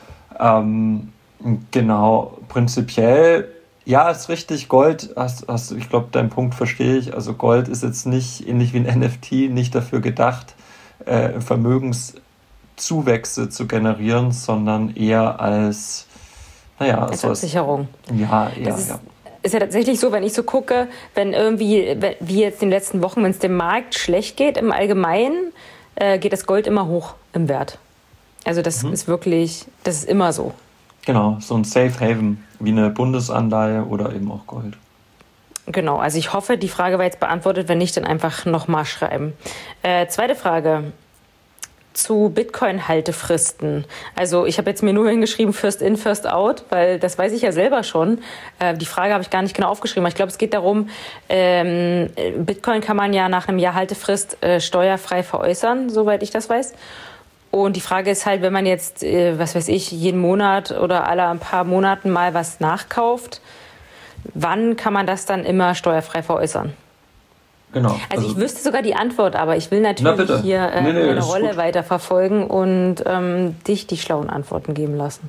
S2: genau, prinzipiell, ja, ist richtig. Gold, ich glaube, deinen Punkt verstehe ich. Also Gold ist jetzt nicht, ähnlich wie ein NFT, nicht dafür gedacht, Vermögenszuwächse zu generieren, sondern eher als
S1: Absicherung. Ist ja tatsächlich so, wenn ich so gucke, wenn irgendwie, wie jetzt in den letzten Wochen, wenn es dem Markt schlecht geht im Allgemeinen, geht das Gold immer hoch im Wert. Also das ist wirklich, das ist immer so.
S2: Genau, so ein Safe Haven, wie eine Bundesanleihe oder eben auch Gold.
S1: Genau, also ich hoffe, die Frage war jetzt beantwortet. Wenn nicht, dann einfach nochmal schreiben. Zweite Frage. Zu Bitcoin-Haltefristen. Also ich habe jetzt mir nur hingeschrieben, first in, first out, weil das weiß ich ja selber schon. Die Frage habe ich gar nicht genau aufgeschrieben. Aber ich glaube, es geht darum, Bitcoin kann man ja nach einem Jahr Haltefrist steuerfrei veräußern, soweit ich das weiß. Und die Frage ist halt, wenn man jetzt, jeden Monat oder alle ein paar Monaten mal was nachkauft, wann kann man das dann immer steuerfrei veräußern?
S2: Genau.
S1: Also ich wüsste sogar die Antwort, aber ich will natürlich hier meine Rolle weiterverfolgen und dich die schlauen Antworten geben lassen.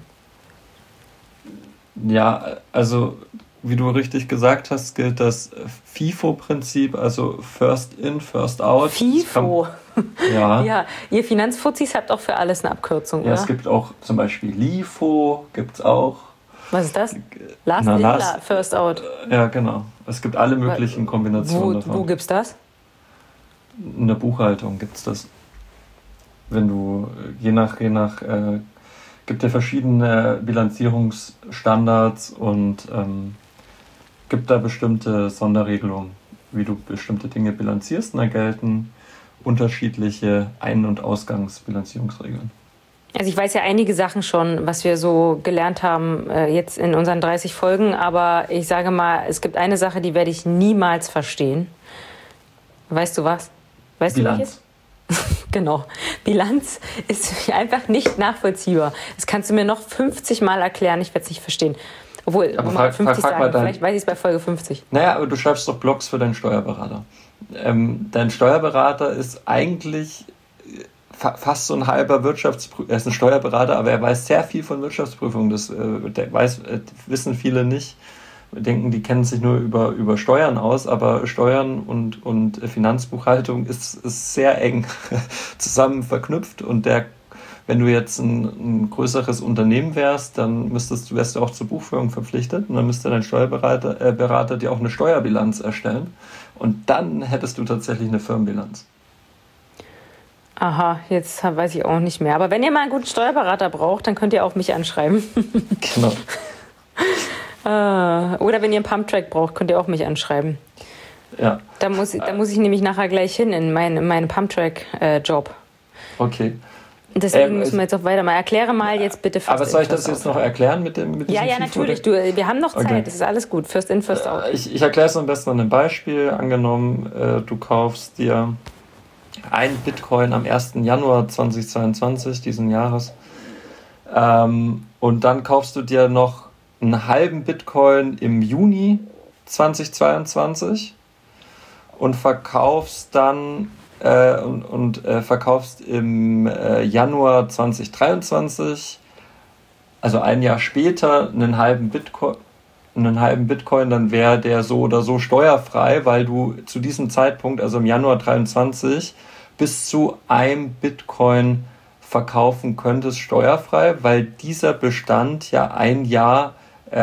S2: Ja, also wie du richtig gesagt hast, gilt das FIFO-Prinzip, also First In, First Out.
S1: FIFO?
S2: Ja.
S1: Ja, ihr Finanzfuzis habt auch für alles eine Abkürzung,
S2: ja,
S1: oder?
S2: Es gibt auch zum Beispiel LIFO, gibt es auch.
S1: Was ist das? Last In, First Out.
S2: Ja, genau. Es gibt alle möglichen Kombinationen davon.
S1: Wo gibt's das?
S2: In der Buchhaltung gibt es das. Wenn du, gibt ja verschiedene Bilanzierungsstandards und gibt da bestimmte Sonderregelungen, wie du bestimmte Dinge bilanzierst, und da gelten unterschiedliche Ein- und Ausgangsbilanzierungsregeln.
S1: Also ich weiß ja einige Sachen schon, was wir so gelernt haben jetzt in unseren 30 Folgen, aber ich sage mal, es gibt eine Sache, die werde ich niemals verstehen. Weißt du was? Weißt
S2: Bilanz.
S1: du welches? Genau. Bilanz ist einfach nicht nachvollziehbar. Das kannst du mir noch 50 Mal erklären, ich werde es nicht verstehen. Obwohl, aber mal 50 sagen, vielleicht weiß ich es bei Folge 50.
S2: Naja, aber du schreibst doch Blogs für deinen Steuerberater. Dein Steuerberater ist eigentlich fast so ein halber Wirtschaftsprüfer. Er ist ein Steuerberater, aber er weiß sehr viel von Wirtschaftsprüfung. Das wissen viele nicht. Wir denken, die kennen sich nur über Steuern aus, aber Steuern und Finanzbuchhaltung ist sehr eng zusammen verknüpft. Und wenn du jetzt ein größeres Unternehmen wärst, dann wärst du auch zur Buchführung verpflichtet und dann müsste dein Steuerberater dir auch eine Steuerbilanz erstellen. Und dann hättest du tatsächlich eine Firmenbilanz.
S1: Aha, jetzt weiß ich auch nicht mehr. Aber wenn ihr mal einen guten Steuerberater braucht, dann könnt ihr auch mich anschreiben.
S2: Genau.
S1: Oder wenn ihr einen Pumptrack braucht, könnt ihr auch mich anschreiben.
S2: Ja.
S1: Da muss ich nämlich nachher gleich hin in meinen Pumptrack-Job.
S2: Okay.
S1: Deswegen müssen wir jetzt auch weitermachen. Erkläre mal jetzt bitte First
S2: Aber soll ich das jetzt noch erklären mit dem
S1: Ja, natürlich. Wir haben noch Zeit.
S2: Okay.
S1: Das ist alles gut. First in, first out.
S2: Ich erkläre es am besten an einem Beispiel. Angenommen, du kaufst dir ein Bitcoin am 1. Januar 2022 diesen Jahres Und dann kaufst du dir noch einen halben Bitcoin im Juni 2022 und verkaufst dann verkaufst im Januar 2023, also ein Jahr später, einen halben Bitcoin, dann wäre der so oder so steuerfrei, weil du zu diesem Zeitpunkt, also im Januar 23, bis zu einem Bitcoin verkaufen könntest steuerfrei, weil dieser Bestand ja ein Jahr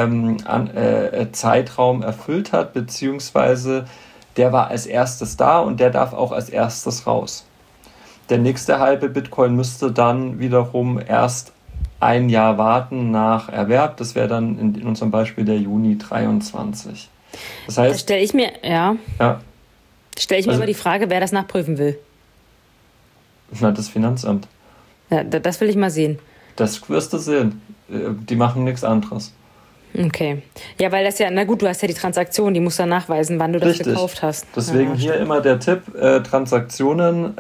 S2: Zeitraum erfüllt hat, beziehungsweise der war als erstes da und der darf auch als erstes raus. Der nächste halbe Bitcoin müsste dann wiederum erst ein Jahr warten nach Erwerb. Das wäre dann in unserem Beispiel der Juni 23. Das heißt,
S1: da stelle ich mir aber die Frage, wer das nachprüfen will.
S2: Na, das Finanzamt.
S1: Ja, das will ich mal sehen.
S2: Das wirst du sehen. Die machen nichts anderes.
S1: Okay. Ja, weil das ja, na gut, du hast ja die Transaktion, die musst du dann nachweisen, wann du das gekauft hast.
S2: Deswegen hier immer der Tipp, Transaktionen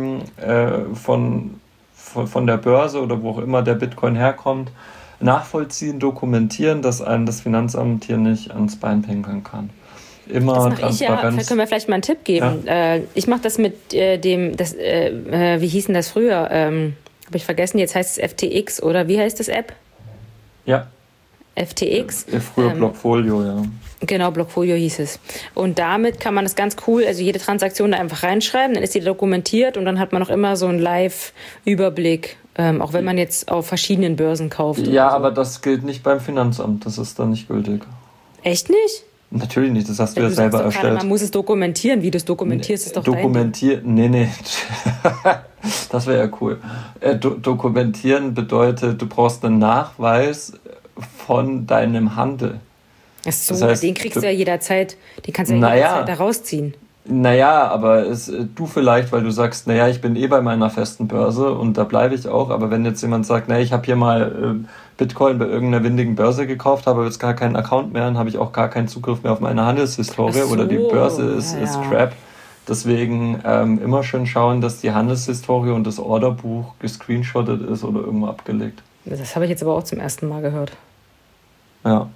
S2: von der Börse oder wo auch immer der Bitcoin herkommt, nachvollziehen, dokumentieren, dass einem das Finanzamt hier nicht ans Bein pinkeln kann. Immer
S1: das mache ich ja, können wir vielleicht mal einen Tipp geben. Ja. Ich mache das mit wie hieß denn das früher? Habe ich vergessen, jetzt heißt es FTX oder wie heißt das App?
S2: Ja.
S1: FTX.
S2: Früher Blockfolio, ja.
S1: Genau, Blockfolio hieß es. Und damit kann man das ganz cool, also jede Transaktion da einfach reinschreiben, dann ist die dokumentiert und dann hat man auch immer so einen Live-Überblick, auch wenn man jetzt auf verschiedenen Börsen kauft.
S2: Ja, so. Aber das gilt nicht beim Finanzamt, das ist dann nicht gültig.
S1: Echt nicht?
S2: Natürlich nicht, das hast du ja selber erstellt.
S1: Gerade, man muss es dokumentieren, wie du es dokumentierst, ist doch
S2: Nee. Das wäre ja cool. Dokumentieren bedeutet, du brauchst einen Nachweis von deinem Handel.
S1: Ach so, das heißt, den kriegst du ja jederzeit, den kannst du ja jederzeit da rausziehen.
S2: Naja, aber du vielleicht, weil du sagst, naja, ich bin bei meiner festen Börse und da bleibe ich auch, aber wenn jetzt jemand sagt, naja, ich habe hier mal Bitcoin bei irgendeiner windigen Börse gekauft, habe jetzt gar keinen Account mehr, dann habe ich auch gar keinen Zugriff mehr auf meine Handelshistorie oder die Börse ist crap. Deswegen immer schön schauen, dass die Handelshistorie und das Orderbuch gescreenshottet ist oder irgendwo abgelegt.
S1: Das habe ich jetzt aber auch zum ersten Mal gehört.
S2: Ja.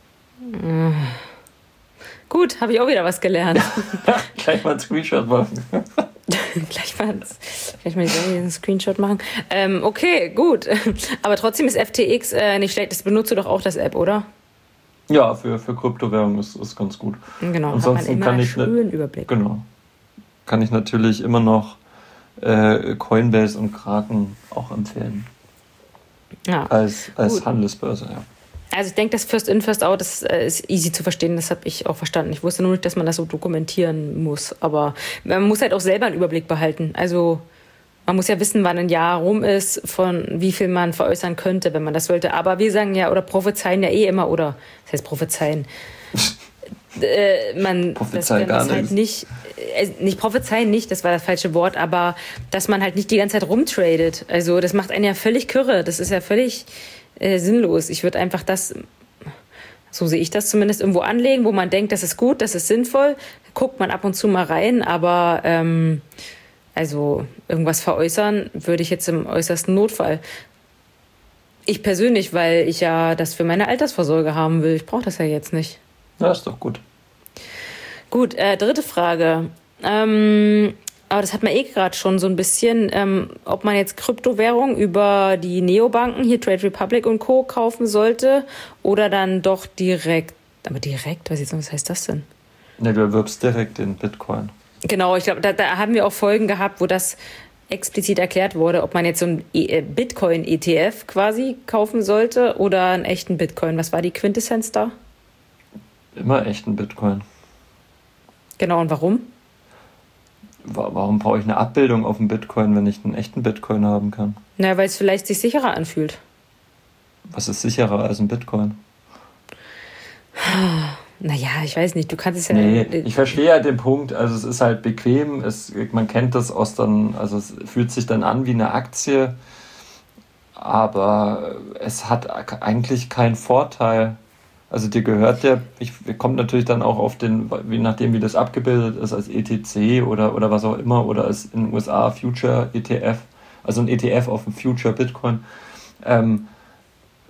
S1: Gut, habe ich auch wieder was gelernt.
S2: Gleich mal einen Screenshot machen.
S1: Gleich mal einen Screenshot machen. Okay, gut. Aber trotzdem ist FTX nicht schlecht. Das benutzt du doch auch, das App, oder?
S2: Ja, für Kryptowährung ist ganz gut.
S1: Genau, ansonsten hat man immer einen schönen Überblick.
S2: Genau. Kann ich natürlich immer noch Coinbase und Kraken auch empfehlen.
S1: Ja.
S2: Als Handelsbörse, ja.
S1: Also ich denke, das First in, First out, das ist easy zu verstehen, das habe ich auch verstanden. Ich wusste nur nicht, dass man das so dokumentieren muss, aber man muss halt auch selber einen Überblick behalten. Also man muss ja wissen, wann ein Jahr rum ist, von wie viel man veräußern könnte, wenn man das wollte. Aber wir sagen ja, oder prophezeien ja immer, oder das heißt prophezeien.
S2: Prophezeien gar
S1: nicht. Halt nicht prophezeien nicht, das war das falsche Wort, aber dass man halt nicht die ganze Zeit rumtradet. Also das macht einen ja völlig kirre. Das ist ja völlig sinnlos. Ich würde einfach so sehe ich das zumindest, irgendwo anlegen, wo man denkt, das ist gut, das ist sinnvoll. Guckt man ab und zu mal rein, aber also irgendwas veräußern würde ich jetzt im äußersten Notfall. Ich persönlich, weil ich ja das für meine Altersvorsorge haben will. Ich brauche das ja jetzt nicht.
S2: Ja, ist doch gut.
S1: Gut, dritte Frage. Aber das hat man gerade schon so ein bisschen, ob man jetzt Kryptowährung über die Neobanken, hier Trade Republic und Co. kaufen sollte oder dann doch direkt. Aber direkt? Was heißt das denn?
S2: Ne, du erwirbst direkt den Bitcoin.
S1: Genau, ich glaube, da haben wir auch Folgen gehabt, wo das explizit erklärt wurde, ob man jetzt so einen Bitcoin-ETF quasi kaufen sollte oder einen echten Bitcoin. Was war die Quintessenz da?
S2: Immer echten Bitcoin.
S1: Genau, und warum?
S2: Warum brauche ich eine Abbildung auf dem Bitcoin, wenn ich einen echten Bitcoin haben kann?
S1: Na, weil es vielleicht sich sicherer anfühlt.
S2: Was ist sicherer als ein Bitcoin?
S1: Naja, ich weiß nicht, du kannst es ja...
S2: Nee, ich verstehe ja den Punkt, also es ist halt bequem, man kennt das also es fühlt sich dann an wie eine Aktie, aber es hat eigentlich keinen Vorteil. Also dir gehört kommt natürlich dann auch auf je nachdem wie das abgebildet ist, als ETC oder was auch immer, oder als in den USA Future ETF, also ein ETF auf dem Future Bitcoin.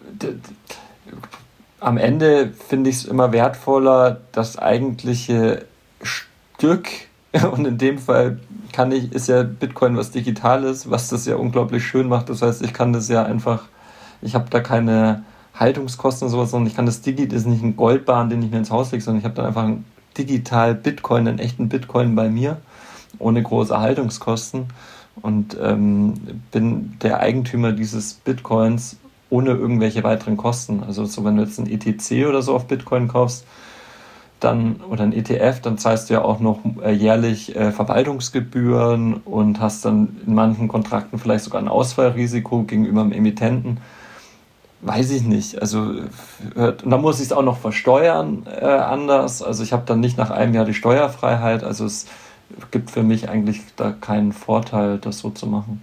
S2: am Ende finde ich es immer wertvoller, das eigentliche Stück, und in dem Fall ist ja Bitcoin was Digitales, was das ja unglaublich schön macht. Das heißt, ich kann das ja einfach, ich habe da keine Haltungskosten oder sowas, sondern ich kann das ist nicht ein Goldbarren, den ich mir ins Haus lege, sondern ich habe dann einfach einen digital Bitcoin, einen echten Bitcoin bei mir, ohne große Haltungskosten, und bin der Eigentümer dieses Bitcoins ohne irgendwelche weiteren Kosten. Also so, wenn du jetzt ein ETC oder so auf Bitcoin kaufst, dann, oder ein ETF, dann zahlst du ja auch noch jährlich Verwaltungsgebühren und hast dann in manchen Kontrakten vielleicht sogar ein Ausfallrisiko gegenüber dem Emittenten. Weiß ich nicht. Also, und dann muss ich es auch noch versteuern anders. Also ich habe dann nicht nach einem Jahr die Steuerfreiheit. Also es gibt für mich eigentlich da keinen Vorteil, das so zu machen.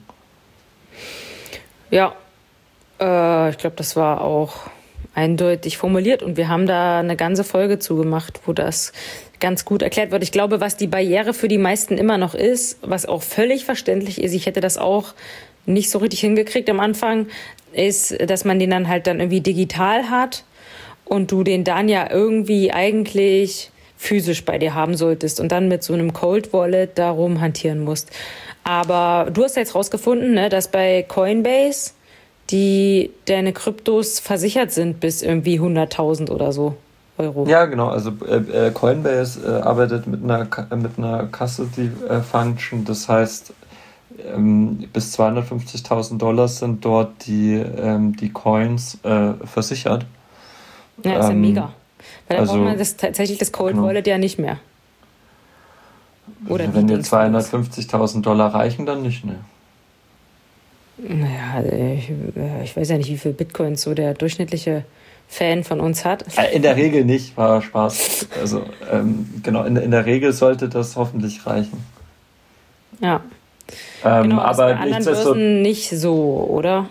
S1: Ja, ich glaube, das war auch eindeutig formuliert und wir haben da eine ganze Folge zugemacht, wo das ganz gut erklärt wird. Ich glaube, was die Barriere für die meisten immer noch ist, was auch völlig verständlich ist, ich hätte das auch nicht so richtig hingekriegt am Anfang, ist, dass man den dann halt dann irgendwie digital hat und du den dann ja irgendwie eigentlich physisch bei dir haben solltest und dann mit so einem Cold Wallet darum hantieren musst. Aber du hast ja jetzt rausgefunden, ne, dass bei Coinbase deine Kryptos versichert sind bis irgendwie 100.000 oder so Euro.
S2: Ja, genau. Also Coinbase arbeitet mit einer Custody Function. Das heißt, bis $250.000 sind dort die Coins versichert.
S1: Ja, ist ja mega. Weil dann braucht man tatsächlich das Cold Wallet ja nicht mehr.
S2: Oder wenn dir $250.000 reichen, dann nicht, ne?
S1: Naja, ich weiß ja nicht, wie viel Bitcoins so der durchschnittliche Fan von uns hat.
S2: In der Regel nicht, war Spaß. Also genau, in der Regel sollte das hoffentlich reichen.
S1: Ja. Genau, aber bei anderen Börsen nicht so, oder?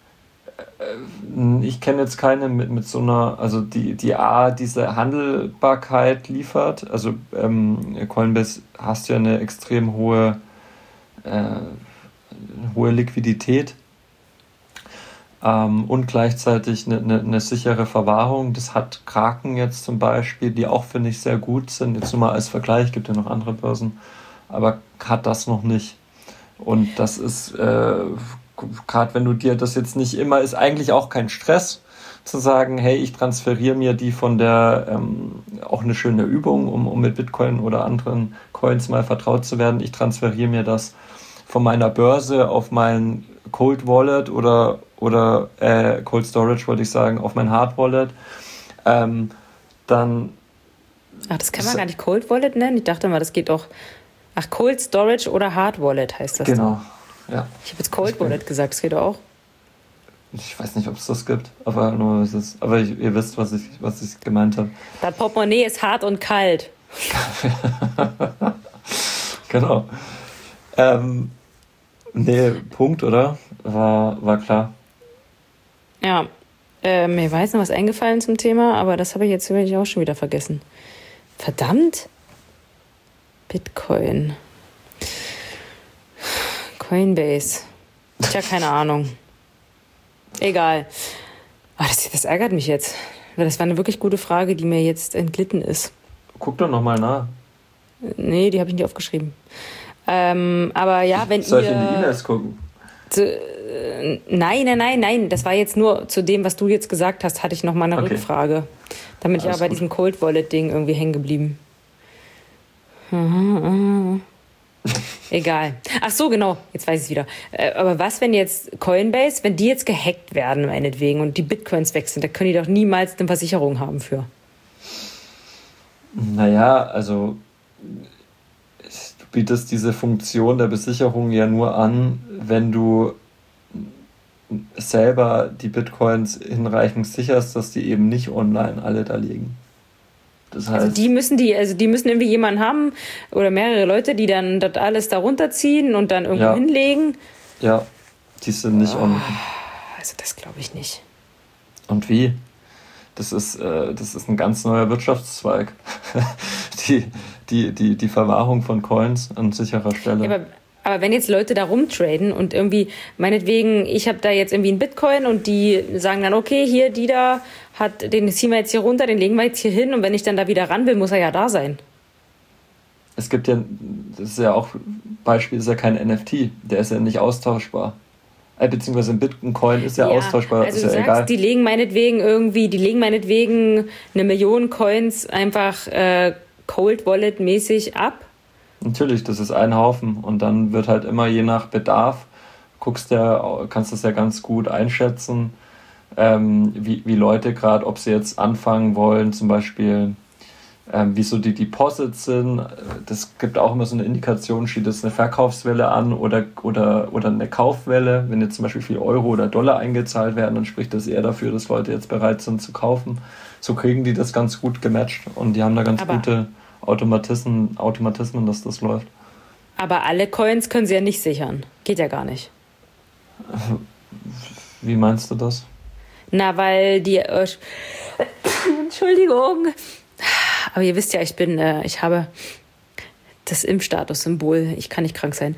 S2: Ich kenne jetzt keine mit so einer, also die diese Handelbarkeit liefert. Also Coinbase hast ja eine extrem hohe Liquidität und gleichzeitig eine sichere Verwahrung. Das hat Kraken jetzt zum Beispiel, die auch, finde ich, sehr gut sind. Jetzt nur mal als Vergleich, gibt ja noch andere Börsen, aber hat das noch nicht. Und das ist, gerade wenn du dir das jetzt nicht immer, ist eigentlich auch kein Stress zu sagen, hey, ich transferiere mir die von der, auch eine schöne Übung, um mit Bitcoin oder anderen Coins mal vertraut zu werden, ich transferiere mir das von meiner Börse auf mein Cold Wallet oder Cold Storage, wollte ich sagen, auf mein Hard Wallet, dann...
S1: Ach, das kann man gar nicht Cold Wallet nennen? Ich dachte mal, das geht auch... Ach, Cold Storage oder Hard Wallet heißt das.
S2: Genau, ja.
S1: Ich habe jetzt Cold Wallet gesagt, das geht auch.
S2: Ich weiß nicht, ob es das gibt, aber ihr wisst, was ich gemeint habe.
S1: Das Portemonnaie ist hart und kalt.
S2: Genau. Nee, Punkt, oder? War klar.
S1: Ja, mir war jetzt noch was eingefallen zum Thema, aber das habe ich jetzt wirklich auch schon wieder vergessen. Verdammt! Bitcoin. Coinbase. Tja, keine Ahnung. Egal. Das ärgert mich jetzt. Das war eine wirklich gute Frage, die mir jetzt entglitten ist.
S2: Guck doch nochmal nach.
S1: Nee, die habe ich nicht aufgeschrieben. Aber ja, wenn
S2: Soll ich in die E-Mails gucken?
S1: Nein. Das war jetzt nur zu dem, was du jetzt gesagt hast, hatte ich noch mal eine Rückfrage. Damit ich aber bei diesem Cold Wallet-Ding irgendwie hängen geblieben. Egal. Ach so, genau. Jetzt weiß ich es wieder. Aber was, wenn jetzt Coinbase, wenn die jetzt gehackt werden, meinetwegen, und die Bitcoins weg sind, da können die doch niemals eine Versicherung haben für.
S2: Naja, also du bietest diese Funktion der Besicherung ja nur an, wenn du selber die Bitcoins hinreichend sicherst, dass die eben nicht online alle da liegen. Das heißt,
S1: also die müssen irgendwie jemanden haben oder mehrere Leute, die dann das alles da runterziehen und dann irgendwo hinlegen.
S2: Ja, die sind nicht online.
S1: Also das glaube ich nicht.
S2: Und wie? Das ist ein ganz neuer Wirtschaftszweig. Die Verwahrung von Coins an sicherer Stelle.
S1: Ja, Aber wenn jetzt Leute da rumtraden und irgendwie, meinetwegen, ich habe da jetzt irgendwie einen Bitcoin und die sagen dann, okay, hier, die da, den ziehen wir jetzt hier runter, den legen wir jetzt hier hin und wenn ich dann da wieder ran will, muss er ja da sein.
S2: Es gibt ja, das ist ja auch, Beispiel ist ja kein NFT, der ist ja nicht austauschbar. Beziehungsweise ein Bitcoin ist ja austauschbar,
S1: also
S2: ist
S1: du
S2: ja
S1: sagst,
S2: egal.
S1: Die legen meinetwegen 1 Million Coins einfach Cold Wallet mäßig ab.
S2: Natürlich, das ist ein Haufen und dann wird halt immer je nach Bedarf, kannst das ja ganz gut einschätzen, wie Leute gerade, ob sie jetzt anfangen wollen, zum Beispiel, wie so die Deposits sind. Das gibt auch immer so eine Indikation, steht das eine Verkaufswelle an oder eine Kaufwelle. Wenn jetzt zum Beispiel viel Euro oder Dollar eingezahlt werden, dann spricht das eher dafür, dass Leute jetzt bereit sind zu kaufen. So kriegen die das ganz gut gematcht und die haben da ganz gute Automatismen, dass das läuft.
S1: Aber alle Coins können sie ja nicht sichern. Geht ja gar nicht.
S2: Wie meinst du das?
S1: Na, weil die... Entschuldigung. Aber ihr wisst ja, ich habe das Impfstatus-Symbol. Ich kann nicht krank sein.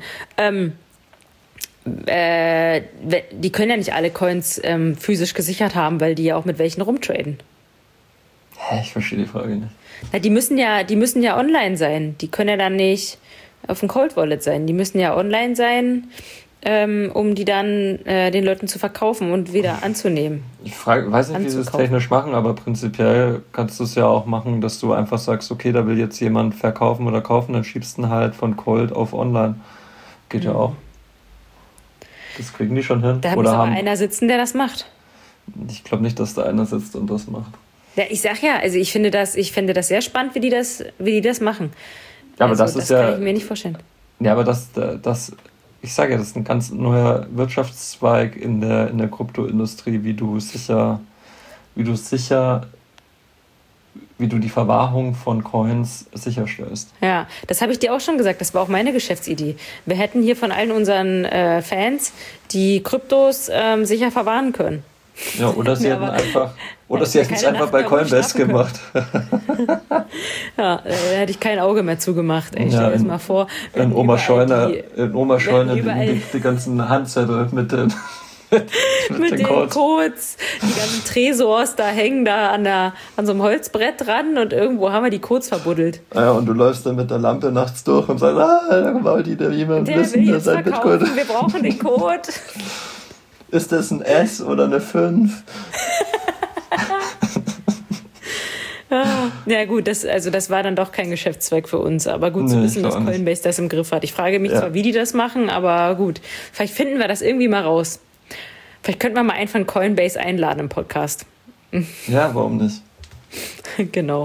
S1: Die können ja nicht alle Coins physisch gesichert haben, weil die ja auch mit welchen rumtraden.
S2: Ich verstehe die Frage nicht.
S1: Na, die müssen ja online sein. Die können ja dann nicht auf dem Cold Wallet sein. Die müssen ja online sein, um die dann den Leuten zu verkaufen und wieder anzunehmen.
S2: Weiß nicht, wie sie es technisch machen, aber prinzipiell kannst du es ja auch machen, dass du einfach sagst, okay, da will jetzt jemand verkaufen oder kaufen, dann schiebst du ihn halt von Cold auf online. Geht ja auch. Das kriegen die schon hin.
S1: Da muss aber einer sitzen, der das macht.
S2: Ich glaube nicht, dass da einer sitzt und das macht.
S1: Ja, ich sag ja, also ich finde das sehr spannend, wie die das machen.
S2: Ja, aber das ist ja...
S1: Das kann ich mir nicht vorstellen.
S2: Ja, aber ich sage ja, das ist ein ganz neuer Wirtschaftszweig in der Kryptoindustrie, wie du die Verwahrung von Coins sicherstellst.
S1: Ja, das habe ich dir auch schon gesagt. Das war auch meine Geschäftsidee. Wir hätten hier von allen unseren Fans die Kryptos sicher verwahren können.
S2: Ja, oder sie hätten es einfach bei Coinbase gemacht.
S1: Ja, da hätte ich kein Auge mehr zugemacht. Ey, stell dir das mal vor.
S2: In Oma Scheune die ganzen Handzettel mit den
S1: Codes, die ganzen Tresors da hängen da an so einem Holzbrett dran und irgendwo haben wir die Codes verbuddelt.
S2: Ja, und du läufst dann mit der Lampe nachts durch und sagst, da wollte jemand wissen,
S1: der sein Bitcoin. Wir brauchen den Code.
S2: Ist das ein S oder eine 5?
S1: Ja gut, das war dann doch kein Geschäftszweck für uns. Aber gut zu wissen, dass Coinbase das im Griff hat. Ich frage mich zwar, wie die das machen, aber gut. Vielleicht finden wir das irgendwie mal raus. Vielleicht könnten wir mal einen von Coinbase einladen im Podcast.
S2: Ja, warum nicht?
S1: Genau.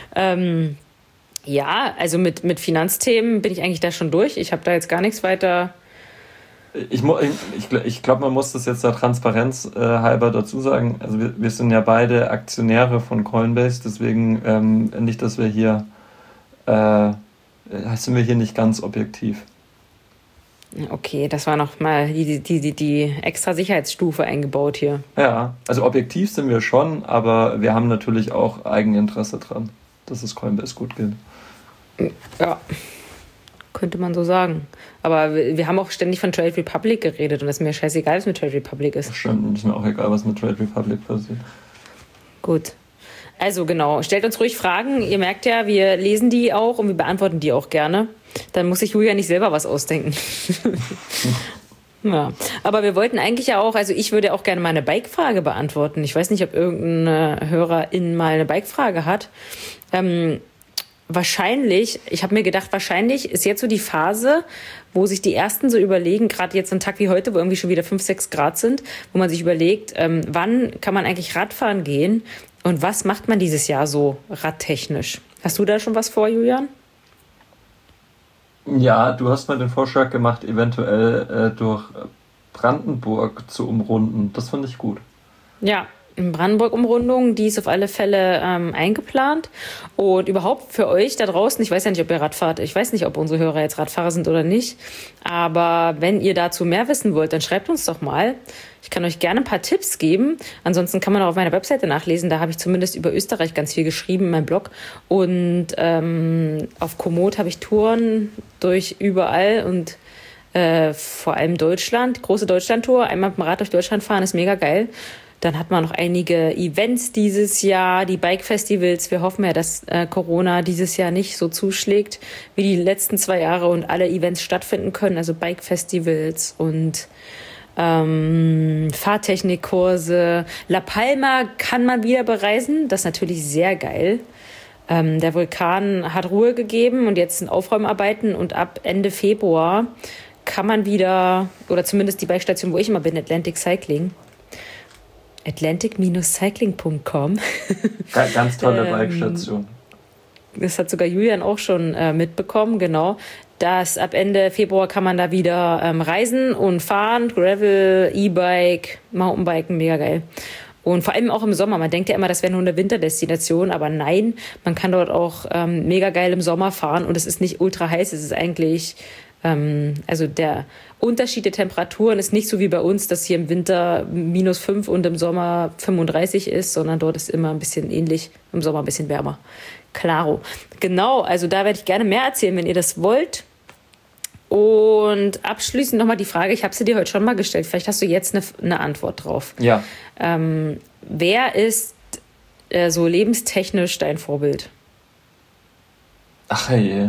S1: Ja, also mit Finanzthemen bin ich eigentlich da schon durch. Ich habe da jetzt gar nichts weiter...
S2: Ich glaube, man muss das jetzt der Transparenz halber dazu sagen. Also wir sind ja beide Aktionäre von Coinbase, deswegen nicht, dass wir hier sind wir hier nicht ganz objektiv.
S1: Okay, das war noch mal die extra Sicherheitsstufe eingebaut hier.
S2: Ja, also objektiv sind wir schon, aber wir haben natürlich auch Eigeninteresse dran, dass es Coinbase gut geht.
S1: Ja. Könnte man so sagen. Aber wir haben auch ständig von Trade Republic geredet und es ist mir scheißegal, was mit Trade Republic ist.
S2: Stimmt, ist mir auch egal, was mit Trade Republic passiert.
S1: Gut. Also genau, stellt uns ruhig Fragen. Ihr merkt ja, wir lesen die auch und wir beantworten die auch gerne. Dann muss sich Julia nicht selber was ausdenken. Ja, aber wir wollten eigentlich ja auch, also ich würde auch gerne mal eine Bike-Frage beantworten. Ich weiß nicht, ob irgendein Hörerin mal eine Bike-Frage hat. Wahrscheinlich ist jetzt so die Phase, wo sich die Ersten so überlegen, gerade jetzt ein Tag wie heute, wo irgendwie schon wieder 5, 6 Grad sind, wo man sich überlegt, wann kann man eigentlich Radfahren gehen und was macht man dieses Jahr so radtechnisch? Hast du da schon was vor, Julian?
S2: Ja, du hast mal den Vorschlag gemacht, eventuell durch Brandenburg zu umrunden. Das fand ich gut.
S1: Ja, in Brandenburg-Umrundung, die ist auf alle Fälle eingeplant. Und überhaupt für euch da draußen, ich weiß ja nicht, ob ihr Radfahrt, ich weiß nicht, ob unsere Hörer jetzt Radfahrer sind oder nicht, aber wenn ihr dazu mehr wissen wollt, dann schreibt uns doch mal. Ich kann euch gerne ein paar Tipps geben. Ansonsten kann man auch auf meiner Webseite nachlesen. Da habe ich zumindest über Österreich ganz viel geschrieben in meinem Blog. Und auf Komoot habe ich Touren durch überall und vor allem Deutschland, große Deutschland-Tour, einmal mit dem Rad durch Deutschland fahren, ist mega geil. Dann hat man noch einige Events dieses Jahr, die Bike-Festivals. Wir hoffen ja, dass Corona dieses Jahr nicht so zuschlägt wie die letzten 2 Jahre und alle Events stattfinden können. Also Bike-Festivals und Fahrtechnikkurse. La Palma kann man wieder bereisen. Das ist natürlich sehr geil. Der Vulkan hat Ruhe gegeben und jetzt sind Aufräumarbeiten. Und ab Ende Februar kann man wieder, oder zumindest die Bikestation, wo ich immer bin, Atlantic Cycling, atlantic-cycling.com.
S2: Ganz tolle Bikestation.
S1: Das hat sogar Julian auch schon mitbekommen, genau. Dass ab Ende Februar kann man da wieder reisen und fahren, Gravel, E-Bike, Mountainbiken, mega geil. Und vor allem auch im Sommer. Man denkt ja immer, das wäre nur eine Winterdestination, aber nein, man kann dort auch mega geil im Sommer fahren und es ist nicht ultra heiß, es ist eigentlich... Also der Unterschied der Temperaturen ist nicht so wie bei uns, dass hier im Winter -5 und im Sommer 35 ist, sondern dort ist immer ein bisschen ähnlich, im Sommer ein bisschen wärmer. Klaro. Genau, also da werde ich gerne mehr erzählen, wenn ihr das wollt. Und abschließend nochmal die Frage, ich habe sie dir heute schon mal gestellt, vielleicht hast du jetzt eine Antwort drauf.
S2: Ja.
S1: Wer ist so lebenstechnisch dein Vorbild?
S2: Ach hey.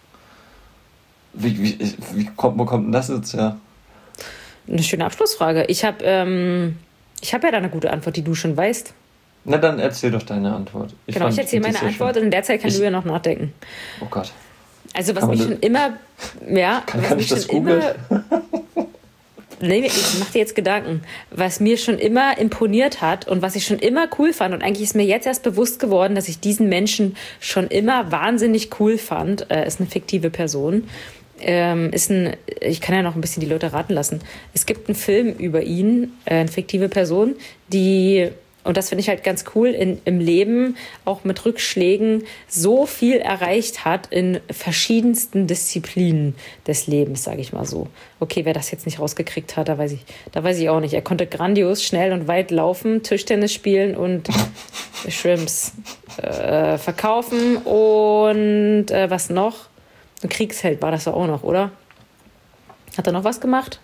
S2: Wo kommt denn das jetzt her?
S1: Eine schöne Abschlussfrage. Ich habe ja da eine gute Antwort, die du schon weißt.
S2: Na, dann erzähl doch deine Antwort.
S1: Ich erzähle meine Antwort und in der Zeit kann du ja noch nachdenken.
S2: Oh Gott.
S1: Also was mich schon immer... Ja,
S2: kann ich das googeln?
S1: Nee, ich mache dir jetzt Gedanken. Was mir schon immer imponiert hat und was ich schon immer cool fand, und eigentlich ist mir jetzt erst bewusst geworden, dass ich diesen Menschen schon immer wahnsinnig cool fand, ist eine fiktive Person. Ich kann ja noch ein bisschen die Leute raten lassen. Es gibt einen Film über ihn, eine fiktive Person, die, und das finde ich halt ganz cool, im Leben auch mit Rückschlägen so viel erreicht hat in verschiedensten Disziplinen des Lebens, sage ich mal so. Okay, wer das jetzt nicht rausgekriegt hat, da weiß ich auch nicht. Er konnte grandios, schnell und weit laufen, Tischtennis spielen und Shrimps verkaufen und was noch? Ein Kriegsheld war das auch noch, oder? Hat er noch was gemacht?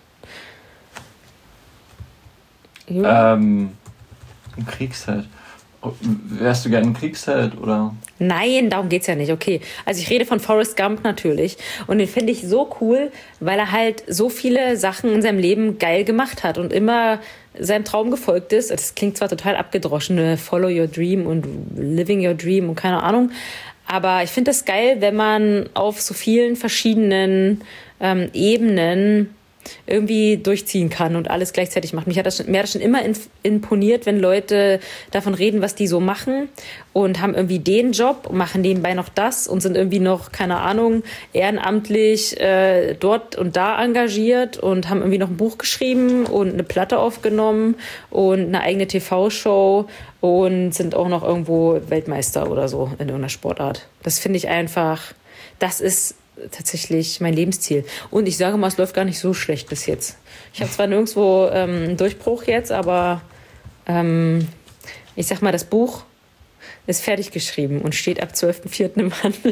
S2: Ein Kriegsheld. Wärst du gerne ein Kriegsheld, oder?
S1: Nein, darum geht's ja nicht. Okay, also ich rede von Forrest Gump natürlich. Und den finde ich so cool, weil er halt so viele Sachen in seinem Leben geil gemacht hat und immer seinem Traum gefolgt ist. Das klingt zwar total abgedroschen, Follow Your Dream und Living Your Dream und keine Ahnung. Aber ich finde das geil, wenn man auf so vielen verschiedenen Ebenen irgendwie durchziehen kann und alles gleichzeitig macht. Mir hat das schon immer imponiert, wenn Leute davon reden, was die so machen und haben irgendwie den Job und machen nebenbei noch das und sind irgendwie noch, keine Ahnung, ehrenamtlich dort und da engagiert und haben irgendwie noch ein Buch geschrieben und eine Platte aufgenommen und eine eigene TV-Show und sind auch noch irgendwo Weltmeister oder so in irgendeiner Sportart. Das finde ich einfach, das ist tatsächlich mein Lebensziel. Und ich sage mal, es läuft gar nicht so schlecht bis jetzt. Ich habe zwar nirgendwo einen Durchbruch jetzt, aber ich sag mal, das Buch ist fertig geschrieben und steht ab 12.04. im Handel.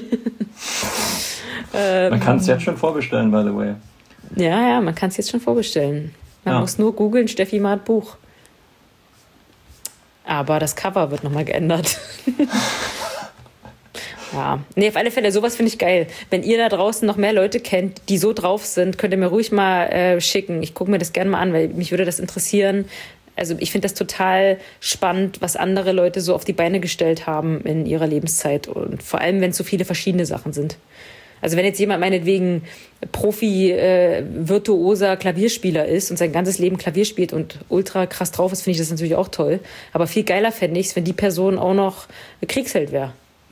S2: Man kann es jetzt schon vorbestellen, by the way.
S1: Ja, man kann es jetzt schon vorbestellen. Man muss nur googeln, Steffi Maat Buch. Aber das Cover wird nochmal geändert. Ja, nee, auf alle Fälle, sowas finde ich geil. Wenn ihr da draußen noch mehr Leute kennt, die so drauf sind, könnt ihr mir ruhig mal schicken. Ich gucke mir das gerne mal an, weil mich würde das interessieren. Also ich finde das total spannend, was andere Leute so auf die Beine gestellt haben in ihrer Lebenszeit. Und vor allem, wenn es so viele verschiedene Sachen sind. Also wenn jetzt jemand meinetwegen virtuoser Klavierspieler ist und sein ganzes Leben Klavier spielt und ultra krass drauf ist, finde ich das natürlich auch toll. Aber viel geiler fände ich es, wenn die Person auch noch Kriegsheld wäre.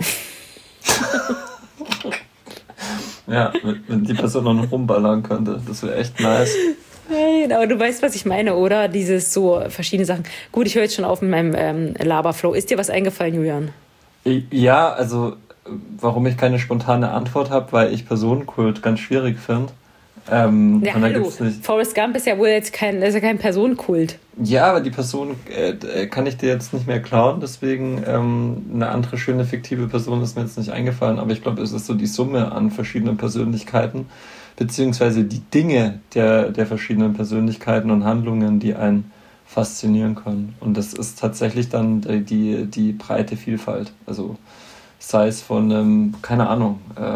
S2: Ja, wenn die Person noch rumballern könnte, das wäre echt nice.
S1: Nein, aber du weißt, was ich meine, oder? Dieses so verschiedene Sachen. Gut, ich höre jetzt schon auf mit meinem Laberflow. Ist dir was eingefallen, Julian?
S2: Ja, also warum ich keine spontane Antwort habe, weil ich Personenkult ganz schwierig finde.
S1: Ja, hallo. Forrest Gump ist ja wohl jetzt kein Personenkult.
S2: Ja, aber die Person kann ich dir jetzt nicht mehr klauen, deswegen eine andere schöne fiktive Person ist mir jetzt nicht eingefallen, aber ich glaube, es ist so die Summe an verschiedenen Persönlichkeiten, beziehungsweise die Dinge der verschiedenen Persönlichkeiten und Handlungen, die einen faszinieren können. Und das ist tatsächlich dann die breite Vielfalt. Also sei es von, keine Ahnung,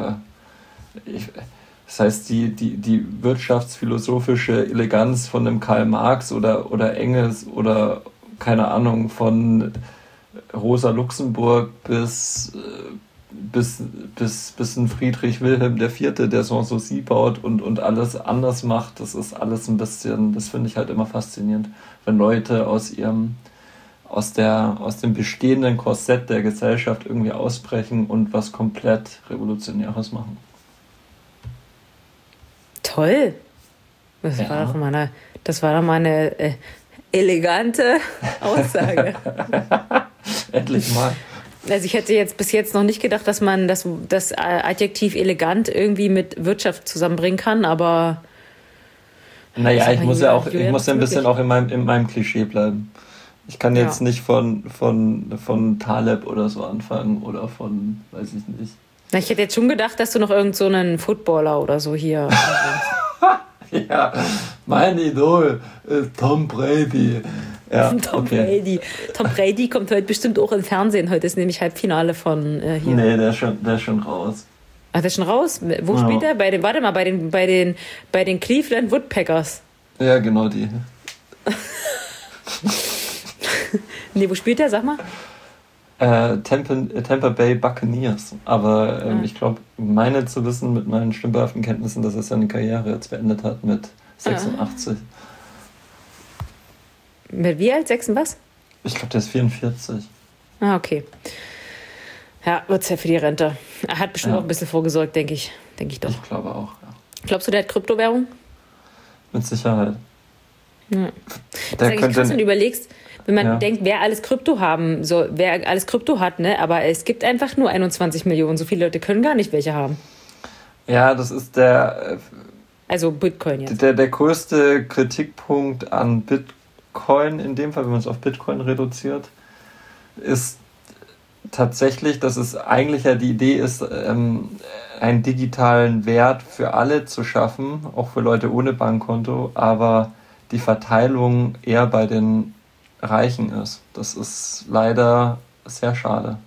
S2: das heißt, die wirtschaftsphilosophische Eleganz von einem Karl Marx oder Engels oder, keine Ahnung, von Rosa Luxemburg bis ein Friedrich Wilhelm IV., der Sanssouci baut und alles anders macht. Das ist alles ein bisschen, das finde ich halt immer faszinierend, wenn Leute aus dem bestehenden Korsett der Gesellschaft irgendwie ausbrechen und was komplett Revolutionäres machen.
S1: Toll. Das war doch mal eine elegante Aussage.
S2: Endlich mal.
S1: Also ich hätte jetzt bis jetzt noch nicht gedacht, dass man das Adjektiv elegant irgendwie mit Wirtschaft zusammenbringen kann, aber...
S2: Naja, ich muss ja ein bisschen auch in meinem Klischee bleiben. Ich kann jetzt nicht von Taleb oder so anfangen oder von, weiß ich nicht.
S1: Na, ich hätte jetzt schon gedacht, dass du noch irgend so einen Footballer oder so hier...
S2: Ja, mein Idol ist Tom Brady. Ja,
S1: Brady. Tom Brady kommt heute bestimmt auch im Fernsehen. Heute ist nämlich Halbfinale von hier.
S2: Nee, der ist schon raus.
S1: Ach, der ist schon raus? Wo spielt er? Bei den Cleveland Woodpeckers.
S2: Ja, genau die.
S1: Nee, wo spielt er? Sag mal.
S2: Tampa Bay Buccaneers. Aber ich meine zu wissen mit meinen stümperhaften Kenntnissen, dass er seine Karriere jetzt beendet hat mit 86.
S1: Mit wie alt? 6 und was?
S2: Ich glaube, der ist 44.
S1: Ah, okay. Ja, wird Zeit für die Rente. Er hat bestimmt auch ein bisschen vorgesorgt, denke ich. Denke ich doch.
S2: Ich glaube auch, ja.
S1: Glaubst du, der hat Kryptowährung?
S2: Mit Sicherheit.
S1: Ja. Das ist eigentlich krass, wenn du überlegst, wenn man denkt, wer alles Krypto hat, ne? Aber es gibt einfach nur 21 Millionen. So viele Leute können gar nicht welche haben.
S2: Ja, das ist
S1: also Bitcoin jetzt.
S2: Der größte Kritikpunkt an Bitcoin, in dem Fall, wenn man es auf Bitcoin reduziert, ist tatsächlich, dass es eigentlich ja die Idee ist, einen digitalen Wert für alle zu schaffen, auch für Leute ohne Bankkonto, aber die Verteilung eher bei den Reichen ist. Das ist leider sehr schade.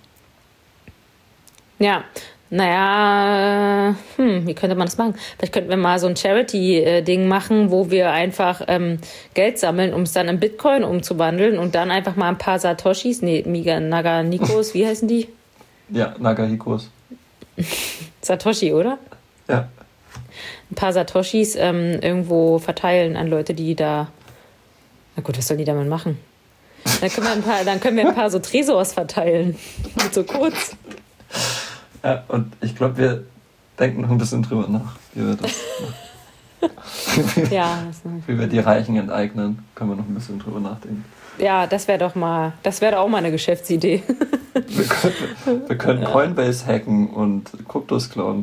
S1: Ja, naja, wie könnte man das machen? Vielleicht könnten wir mal so ein Charity-Ding machen, wo wir einfach Geld sammeln, um es dann in Bitcoin umzuwandeln und dann einfach mal ein paar Satoshis, Naganikos, wie heißen die?
S2: Ja, Nagahikos.
S1: Satoshi, oder?
S2: Ja.
S1: Ein paar Satoshis irgendwo verteilen an Leute, die da... Na gut, was sollen die damit machen? Dann können wir ein paar so Tresors verteilen. Mit so Codes.
S2: Ja, und ich glaube, wir denken noch ein bisschen drüber nach, wie wir das machen. Wie wir die Reichen enteignen, können wir noch ein bisschen drüber nachdenken.
S1: Ja, das wäre doch auch mal eine Geschäftsidee.
S2: Wir können Coinbase hacken und Kryptos klauen.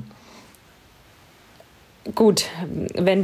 S1: Gut, wenn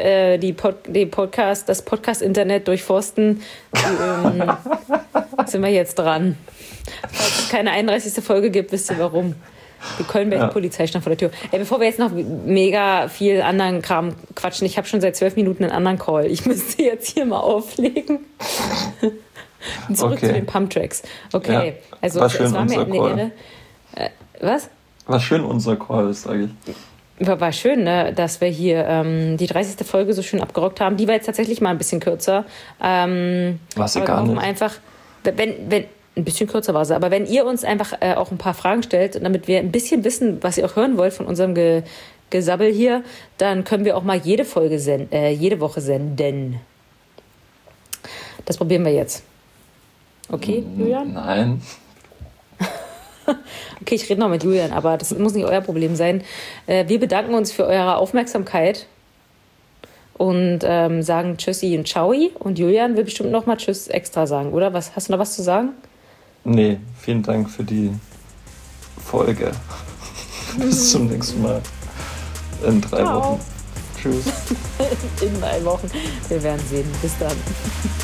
S1: das Podcast-Internet durchforsten, sind wir jetzt dran. Falls es keine 31. Folge gibt, wisst ihr warum. Die Köln-Polizei stand vor der Tür. Bevor wir jetzt noch mega viel anderen Kram quatschen, ich habe schon seit 12 Minuten einen anderen Call. Ich müsste jetzt hier mal auflegen. Zurück zu den Pumptracks. Okay,
S2: ja,
S1: also es war mir eine Ehre. Was?
S2: War schön unser Call, sage ich.
S1: War schön, ne, dass wir hier die 30. Folge so schön abgerockt haben. Die war jetzt tatsächlich mal ein bisschen kürzer.
S2: Was egal nicht.
S1: Einfach, wenn ein bisschen kürzer war sie, aber wenn ihr uns einfach auch ein paar Fragen stellt, damit wir ein bisschen wissen, was ihr auch hören wollt von unserem Gesabbel hier, dann können wir auch mal jede Woche senden. Das probieren wir jetzt. Okay, Julian?
S2: Nein.
S1: Okay, ich rede noch mit Julian, aber das muss nicht euer Problem sein. Wir bedanken uns für eure Aufmerksamkeit und sagen Tschüssi und Ciao. Und Julian will bestimmt noch mal Tschüss extra sagen, oder? Hast du noch was zu sagen?
S2: Nee, vielen Dank für die Folge. Bis zum nächsten Mal. In 3 Wochen. Tschüss.
S1: In 3 Wochen. Wir werden sehen. Bis dann.